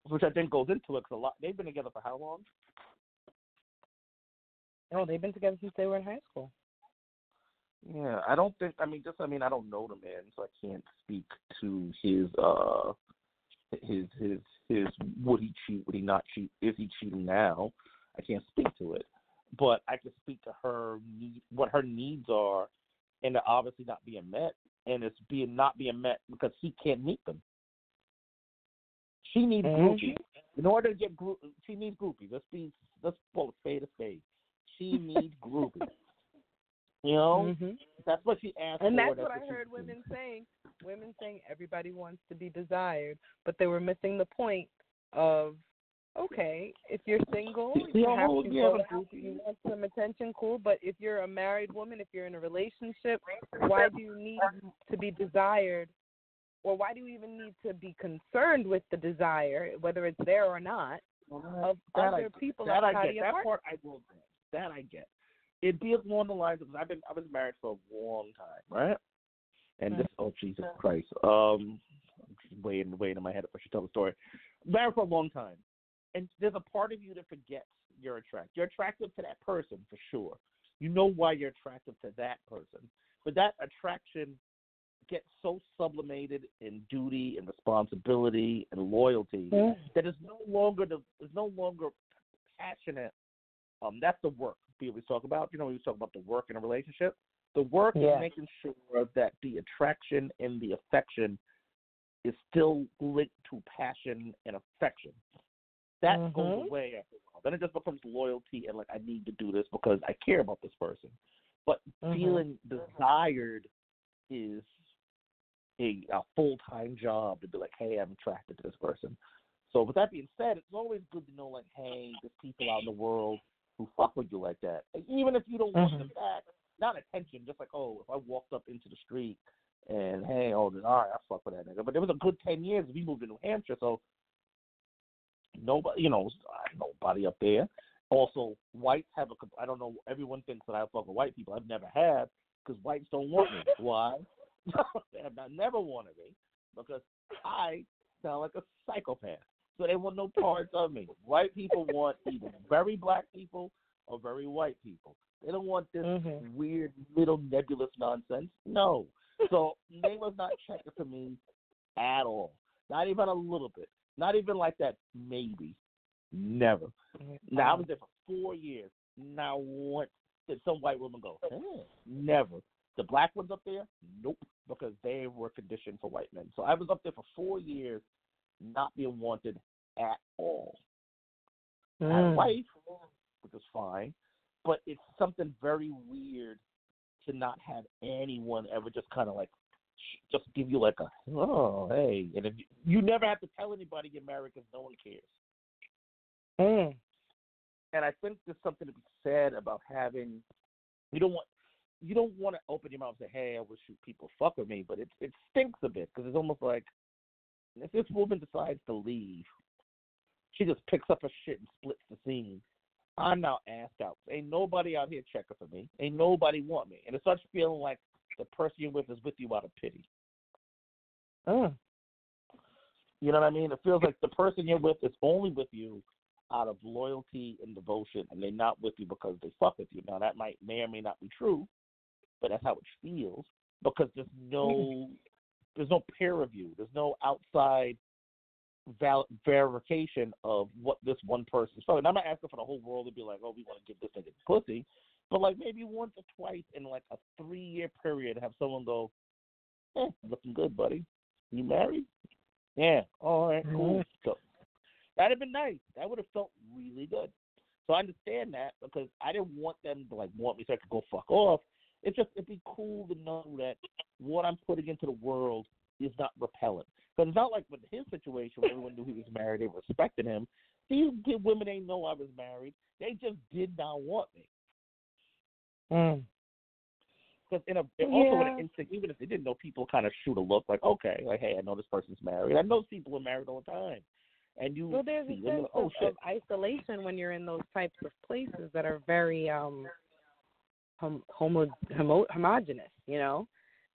which I think goes into it because a lot they've been together for how long? Oh, they've been together since they were in high school. Yeah, I don't think. I mean, I don't know the man, so I can't speak to his would he cheat, would he not cheat, is he cheating now? I can't speak to it, but I can speak to her what her needs are, and they're obviously not being met, and it's not being met because he can't meet them. She needs groupies. In order to get she needs groupies. Let's call it spade a spade. She needs groupies. You know, that's what she asked for. And that's what I heard women saying. Women saying everybody wants to be desired, but they were missing the point of, okay, if you're single, you have to go out, you want some attention, cool, but if you're a married woman, if you're in a relationship, why do you need to be desired, or why do you even need to be concerned with the desire, whether it's there or not, of other people outside of your partner? That part I will get. That I get. It'd be along the lines of, I was married for a long time, right? And this, oh Jesus Christ, I'm way in my head if I should tell the story. Married for a long time, and there's a part of you that forgets you're attracted. You're attracted to that person for sure. You know why you're attracted to that person, but that attraction gets so sublimated in duty and responsibility and loyalty that it's no longer passionate. That's the work we talk about. You know, we talk about the work in a relationship. The work is making sure that the attraction and the affection is still linked to passion and affection. That goes away after a while. Then it just becomes loyalty and like, I need to do this because I care about this person. But feeling desired is a full-time job to be like, hey, I'm attracted to this person. So with that being said, it's always good to know, like, hey, there's people out in the world who fuck with you like that. Even if you don't want them back, not attention, just like, oh, if I walked up into the street and, hey, all right, I fuck with that nigga. But there was a good 10 years. We moved to New Hampshire, so nobody, nobody up there. Also, whites have I don't know, everyone thinks that I fuck with white people. I've never had because whites don't want me. Why? They have never wanted me because I sound like a psychopath. So they want no parts of me. White people want either very black people or very white people. They don't want this weird little nebulous nonsense. No. So they was not checking for me at all. Not even a little bit. Not even like that maybe. Never. Now, I was there for 4 years. Now, what did some white woman go? Never. The black ones up there? Nope. Because they were conditioned for white men. So I was up there for 4 years not being wanted at all. I had a wife, which was fine, but it's something very weird to not have anyone ever just kind of like just give you like a, oh, hey. And if you never have to tell anybody you're married because no one cares. And I think there's something to be said about having, you don't want to open your mouth and say, hey, I wish people fuck with me, but it stinks a bit because it's almost like if this woman decides to leave, she just picks up her shit and splits the scene. I'm now asked out. Ain't nobody out here checking for me. Ain't nobody want me. And it starts feeling like the person you're with is with you out of pity. You know what I mean? It feels like the person you're with is only with you out of loyalty and devotion, and they're not with you because they fuck with you. Now, that may or may not be true, but that's how it feels because there's no peer review. There's no outside verification of what this one person is. And I'm not asking for the whole world to be like, oh, we want to give this nigga pussy, but like maybe once or twice in like a 3-year period, have someone go, looking good, buddy. You married? Yeah. All right, cool. So that'd have been nice. That would have felt really good. So I understand that because I didn't want them to like want me so I could go fuck off. It'd be cool to know that what I'm putting into the world is not repellent. Because it's not like with his situation where everyone knew he was married, they respected him. These women ain't know I was married. They just did not want me. Because also with an instinct, even if they didn't know, people kind of shoot a look like, okay, like, hey, I know this person's married. I know people are married all the time. And you there's a sense of isolation when you're in those types of places that are very homogenous, you know?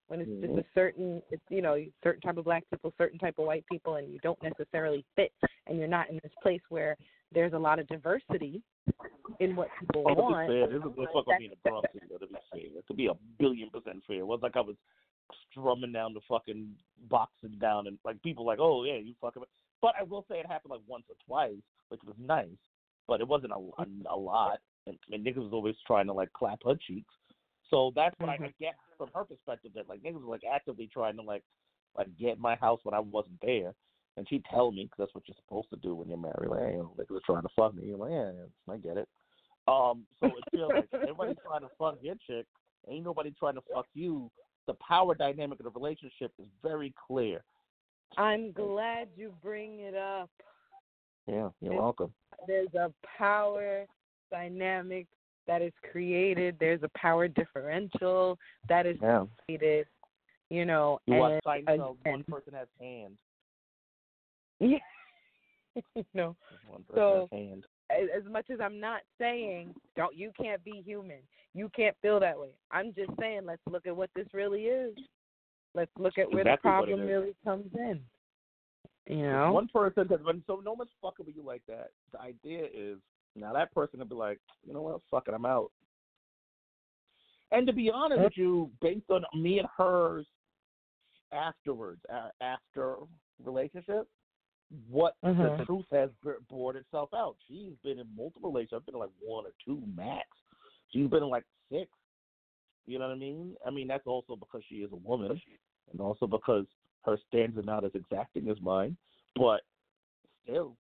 when it's just a certain, it's, you know, certain type of black people, certain type of white people, and you don't necessarily fit, and you're not in this place where there's a lot of diversity in what people want. To be fair, this is fuck with me in the Bronx, to be fair. To be 1,000,000,000% fair. It was like I was strumming down the fucking boxing down, and like people like, oh yeah, you fucking. But I will say it happened like once or twice, which was nice, but it wasn't a lot, and niggas was always trying to like clap her cheeks. So that's what I get from her perspective, that like niggas was like actively trying to like get in my house when I wasn't there, and she'd tell me, because that's what you're supposed to do when you're married. Like, hey, niggas was trying to fuck me. You're like, yeah, I get it. So it feels like everybody's trying to fuck your chick. Ain't nobody trying to fuck you. The power dynamic of the relationship is very clear. I'm glad you bring it up. Yeah, you're welcome. There's a power dynamic that is created. There's a power differential that is created. You know, you and one person has hands. Yeah. No. One person so has hands. As much as I'm not saying you can't be human, you can't feel that way. I'm just saying, let's look at what this really is. Let's look at where the problem really comes in. You know, one person, because when no one's fucking with you like that, the idea is now that person will be like, you know what, fuck it, I'm out. And to be honest with you, based on me and hers afterwards, after relationship, what the truth has brought itself out. She's been in multiple relationships. I've been in like 1 or 2 max. She's been in like 6. You know what I mean? I mean, that's also because she is a woman, and also because her standards are not as exacting as mine. But still.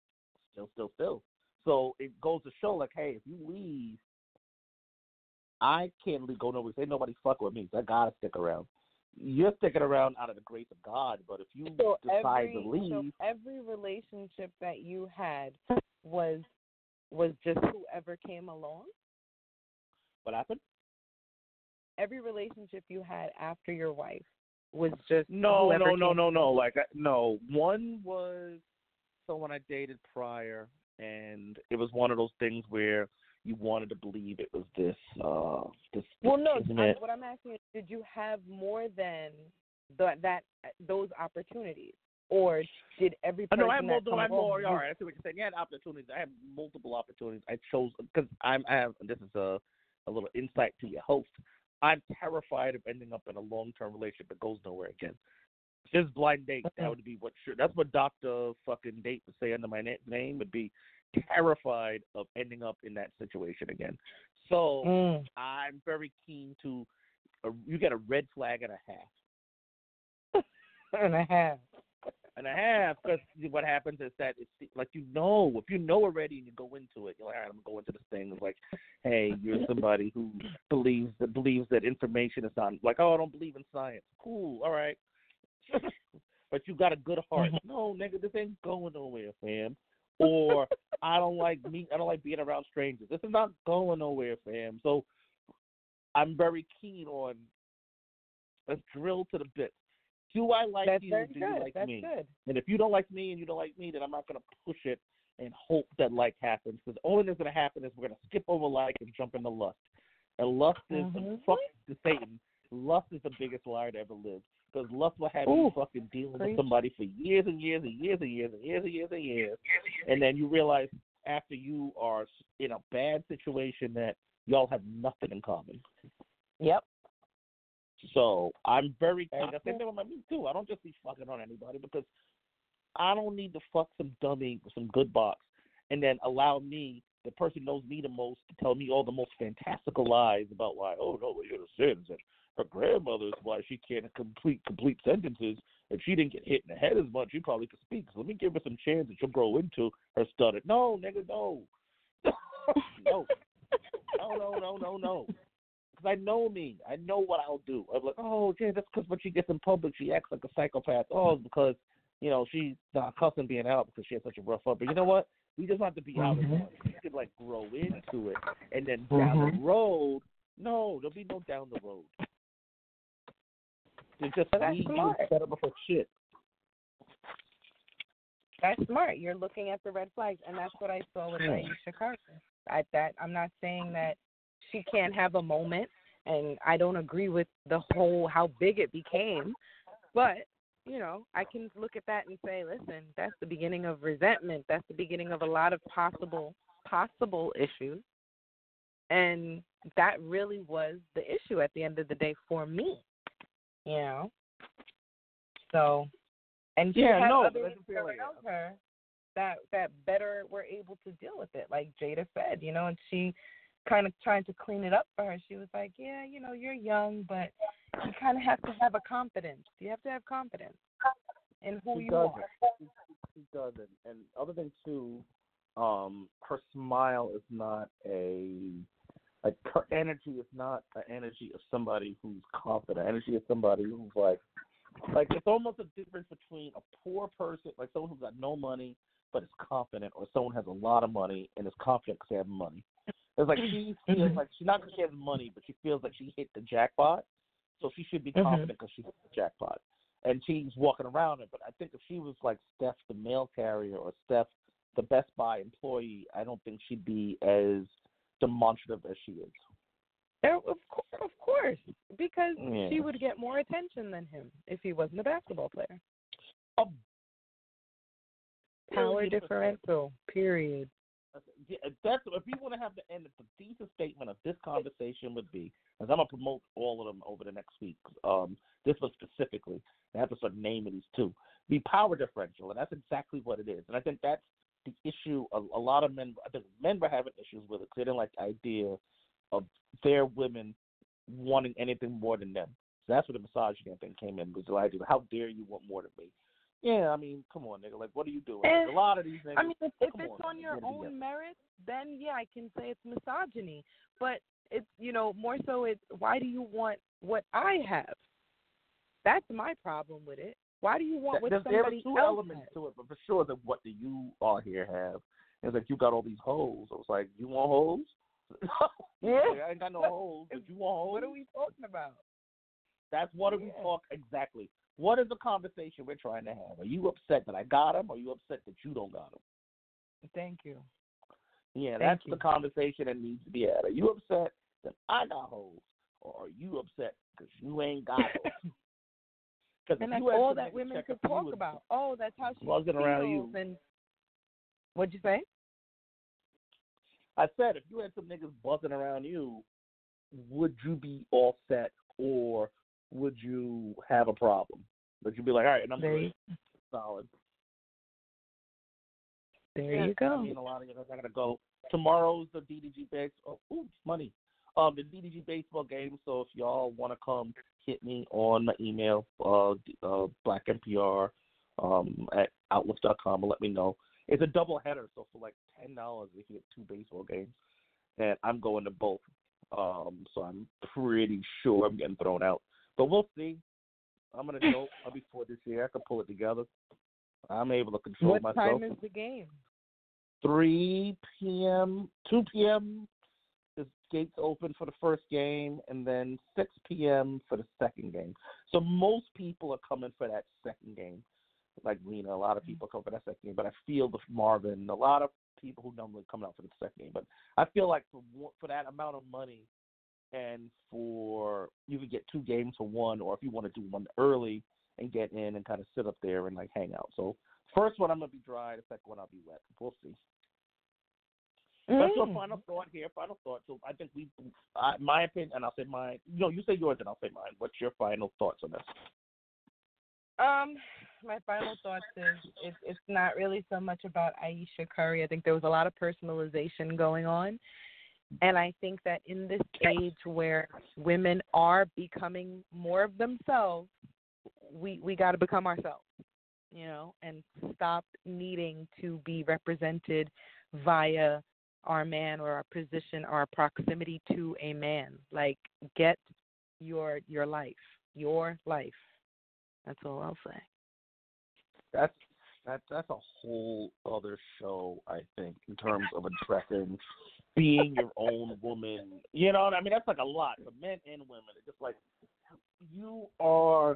So it goes to show, like, hey, if you leave, I can't go nowhere. Say nobody fuck with me. So I gotta stick around. You're sticking around out of the grace of God, but if you decide to leave, so every relationship that you had was just whoever came along. What happened? Every relationship you had after your wife was just no. Like no, one was someone I dated prior, and it was one of those things where you wanted to believe it was this. Well, no. What I'm asking is, did you have more than those opportunities, or did every person I have more. All right, I see what you're saying. You had opportunities. I have multiple opportunities. I chose because I have. This is a little insight to your host. I'm terrified of ending up in a long-term relationship that goes nowhere again. Just blind date. That would be that's what Dr. fucking Date would say under my name, would be terrified of ending up in that situation again. So I'm very keen to. You get a red flag and a half. And a half, because what happens is that it's like, if you know already and you go into it, you're like, all right, I'm going to go into this thing. It's like, hey, you're somebody who believes that information is not, like, oh, I don't believe in science. Cool, all right. But you got a good heart. No, nigga, this ain't going nowhere, fam. Or I don't like being around strangers. This is not going nowhere, fam. So I'm very keen on, let's drill to the bit. Do I like you? Do you like me? Good. And if you don't like me and you don't like me, then I'm not going to push it and hope that like happens. Because the only thing that's going to happen is we're going to skip over like and jump into lust. And lust is fuck to Satan. Lust is the biggest liar to ever live. Because lust will have you fucking dealing with somebody for years and years and years and years and years and years and years. And then you realize after you are in a bad situation that y'all have nothing in common. Yep. So I'm very keen. The same thing with me too. I don't just be fucking on anybody, because I don't need to fuck some dummy with some good box and then allow me, the person who knows me the most, to tell me all the most fantastical lies about why, oh no, what you said is that her grandmother is why she can't complete sentences. If she didn't get hit in the head as much, she probably could speak. So let me give her some chance that she'll grow into her stutter. No, nigga, no. No. Because I know me. I know what I'll do. I'm like, oh, yeah, that's because when she gets in public, she acts like a psychopath. Oh, it's because, she's not accustomed being out because she has such a rough up. But you know what? We just have to be out of it. We could, grow into it. And then down the road, no, there'll be no down the road. It's just leave you set up for shit. That's smart. You're looking at the red flags, and that's what I saw with Ayesha Carter. I'm not saying that she can't have a moment And I don't agree with the whole how big it became, but I can look at that and say, listen, that's the beginning of resentment. That's the beginning of a lot of possible issues. And that really was the issue at the end of the day for me, So, and she had others around her that better were able to deal with it, like Jada said, and she kind of trying to clean it up for her. She was like, yeah, you're young, but you kind of have to have a confidence. You have to have confidence in who you are. She doesn't. And other than too, her smile is not her energy is not an energy of somebody who's confident. Energy of somebody who's like it's almost a difference between a poor person, like someone who's got no money but is confident, or someone who has a lot of money and is confident because they have money. It's like she feels like she's not because she has money, but she feels like she hit the jackpot, so she should be confident because she hit the jackpot. And she's walking around it. But I think if she was like Steph, the mail carrier, or Steph, the Best Buy employee, I don't think she'd be as demonstrative as she is. Of course, because she would get more attention than him if he wasn't a basketball player. Power differential, period. That's if you want to have the end. The thesis statement of this conversation would be, as I'm gonna promote all of them over the next week. This one specifically, I have to start naming these two. Be power differential, and that's exactly what it is. And I think that's the issue. A lot of men, I think men were having issues with it because they didn't like the idea of their women wanting anything more than them. So that's where the misogyny thing came in, was the idea of how dare you want more than me. Yeah, I mean, come on, nigga. Like, what are you doing? Like, a lot of these niggas. I mean, if it's on your own merit, then I can say it's misogyny. But it's, more so it's why do you want what I have? That's my problem with it. Why do you want what somebody else has? There are two elements to it, but for sure, that what do you all here have? It's like you got all these hoes. I was like, you want hoes? Yeah. Like, I ain't got no hoes, but you want hoes? What are we talking about? That's what we talk exactly. What is the conversation we're trying to have? Are you upset that I got him, or are you upset that you don't got him? Thank you. Yeah, that's the conversation that needs to be had. Are you upset that I got hoes, or are you upset because you ain't got hoes? And that's all that women could talk about. Oh, that's how she feels. Around you. And what'd you say? I said if you had some niggas buzzing around you, would you be all set, or would you have a problem? Would you be like, all right, and I'm solid? There you go. I mean, a lot of you guys are gonna go. Tomorrow's the DDG baseball. Money. The DDG baseball game. So if y'all want to come, hit me on my email, blacknpr at outlook.com, and let me know. It's a double header, so for like $10, you can get 2 baseball games, and I'm going to both. So I'm pretty sure I'm getting thrown out, but we'll see. I'm an adult. I'll be 4 this year. I can pull it together. I'm able to control myself. What time is the game? 3 p.m., 2 p.m. The gates open for the first game, and then 6 p.m. for the second game. So most people are coming for that second game. Like Rena, a lot of people come for that second game. But I feel with Marvin, a lot of people who normally come out for the second game. But I feel like for that amount of money, and for you could get 2 games for one, or if you want to do one early and get in and kind of sit up there and like hang out. So first one I'm gonna be dry, the second one I'll be wet. We'll see. That's your final thought here. Final thought. So I think my opinion, and I'll say mine. No, you say yours, and I'll say mine. What's your final thoughts on this? My final thoughts is it's not really so much about Ayesha Curry. I think there was a lot of personalization going on. And I think that in this age where women are becoming more of themselves, we got to become ourselves, and stop needing to be represented via our man or our position or our proximity to a man. Like, get your life. That's all I'll say. That's a whole other show, I think, in terms of addressing being your own woman. You know what I mean? That's like a lot for men and women. It's just like, you are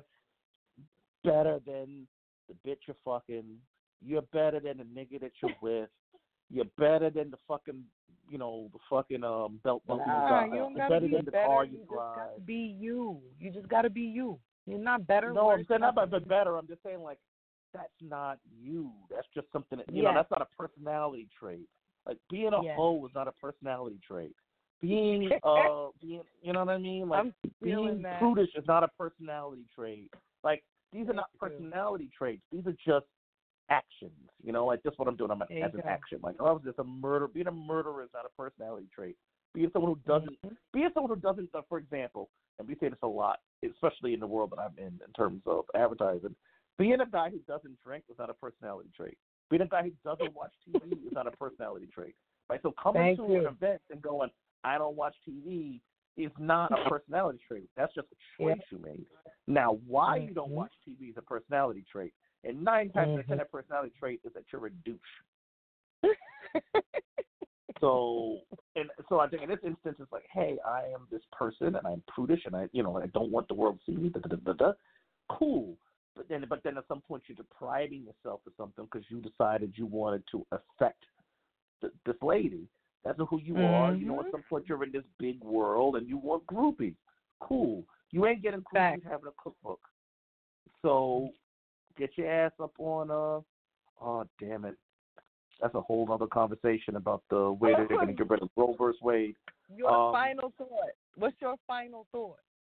better than the bitch you're fucking. You're better than the nigga that you're with. You're better than the fucking, the fucking belt buckle you got. You don't You're gotta better be than the better. car You you just drive. gotta be you. You just gotta be you. You're not better. No, worse, I'm saying not nothing. about better. I'm just saying, like, that's not you. That's just something that, Yes. that's not a personality trait. Like, being a Yes. hoe is not a personality trait. Being, you know what I mean? Like, I'm being feeling that. prudish is not a personality trait. Like, these are not Thank you. personality traits. These are just actions. Like, just what I'm doing as an action. Like, I was just a murderer. Being a murderer is not a personality trait. Being someone who doesn't, for example, and we say this a lot, especially in the world that I'm in terms of advertising, being a guy who doesn't drink is not a personality trait. Being a guy who doesn't watch TV is not a personality trait. Right? So coming to an event and going, I don't watch TV, is not a personality trait. That's just a choice you made. Now, why you don't watch TV is a personality trait. And 9 times out of 10, that personality trait is that you're a douche. So I think in this instance, it's like, hey, I am this person, and I'm prudish, and I don't want the world to see me. Cool. But then at some point, you're depriving yourself of something because you decided you wanted to affect this lady. That's who you are. At some point, you're in this big world, and you want groupies. Cool. You ain't getting groupies having a cookbook. So get your ass up on oh, damn it. That's a whole other conversation about the way that they're going to get rid of Roe versus Wade. Your final thought. What's your final thought?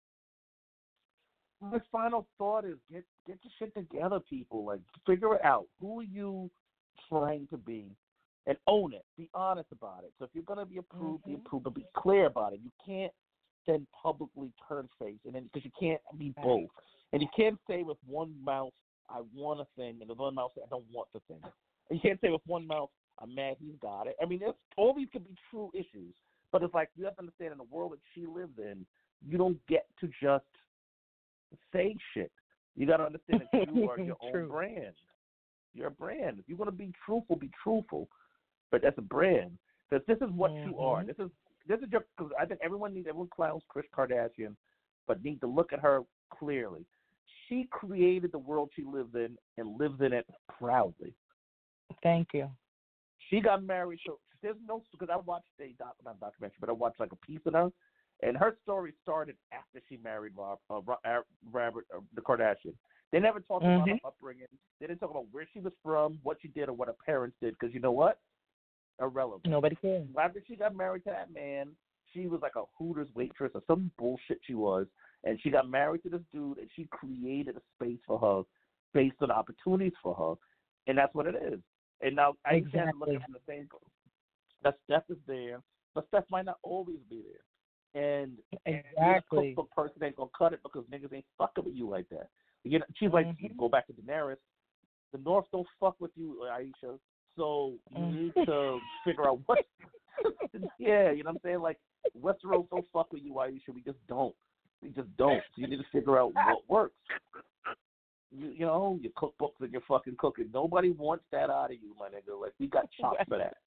My final thought is get your shit together, people. Like, figure it out. Who are you trying to be? And own it. Be honest about it. So if you're going to be approved, be approved, but be clear about it. You can't then publicly turn face, and then because you can't be both. And you can't say with one mouth, I want a thing, and the other mouth, I don't want the thing. And you can't say with one mouth, I'm mad he's got it. I mean, all these could be true issues, but it's like you have to understand in the world that she lives in, you don't get to just say shit. You got to understand that you are your own brand. You're a brand. If you're going to be truthful, be truthful. But that's a brand. Because this is what you are. This is your. Because I think everyone clowns Kris Kardashian, but need to look at her clearly. She created the world she lives in and lives in it proudly. Thank you. She got married, so there's no, because I watched not documentary, but I watched like a piece of her, and her story started after she married Robert, the Kardashian. They never talked about her upbringing. They didn't talk about where she was from, what she did, or what her parents did, because you know what? Irrelevant. Nobody cares. After she got married to that man, she was like a Hooters waitress or some bullshit she was, and she got married to this dude, and she created a space for her based on opportunities for her, and that's what it is. And now I can't look at the same. That Steph is there, but Steph might not always be there. And a cookbook person ain't gonna cut it because niggas ain't fucking with you like that. She's like, go back to Daenerys. The North don't fuck with you, Aisha. So you need to figure out what. Yeah, you know what I'm saying? Like, Westeros don't fuck with you, Aisha. We just don't. So you need to figure out what works. Your cookbooks and your fucking cooking. Nobody wants that out of you, my nigga. Like, we got chops for that.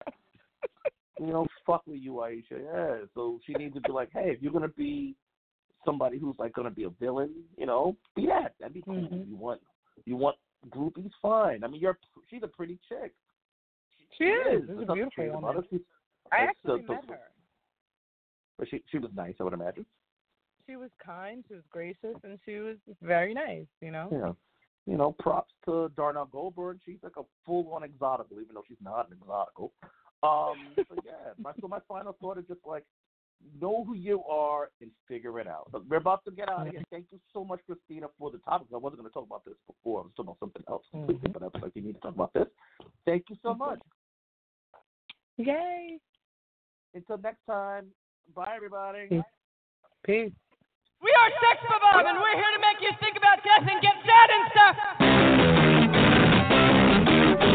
Fuck with you, Aisha. Yeah. So she needs to be like, hey, if you're gonna be somebody who's like gonna be a villain, be that. That'd be cool. You want groupies? Fine. I mean, she's a pretty chick. She is. She's a beautiful woman. I actually met her. But she was nice, I would imagine. She was kind, she was gracious, and she was very nice, Yeah. Props to Darnell Goldberg. She's like a full-on exotical, even though she's not an exotical. So yeah, my final thought is just like, know who you are and figure it out. But we're about to get out of here. Thank you so much, Christina, for the topic. I wasn't going to talk about this before. I was talking about something else completely, but I was like, you need to talk about this. Thank you so much. Yay. Until next time, bye, everybody. Peace. We are Sex Bob, and we're here to make you think about death and get sad and stuff.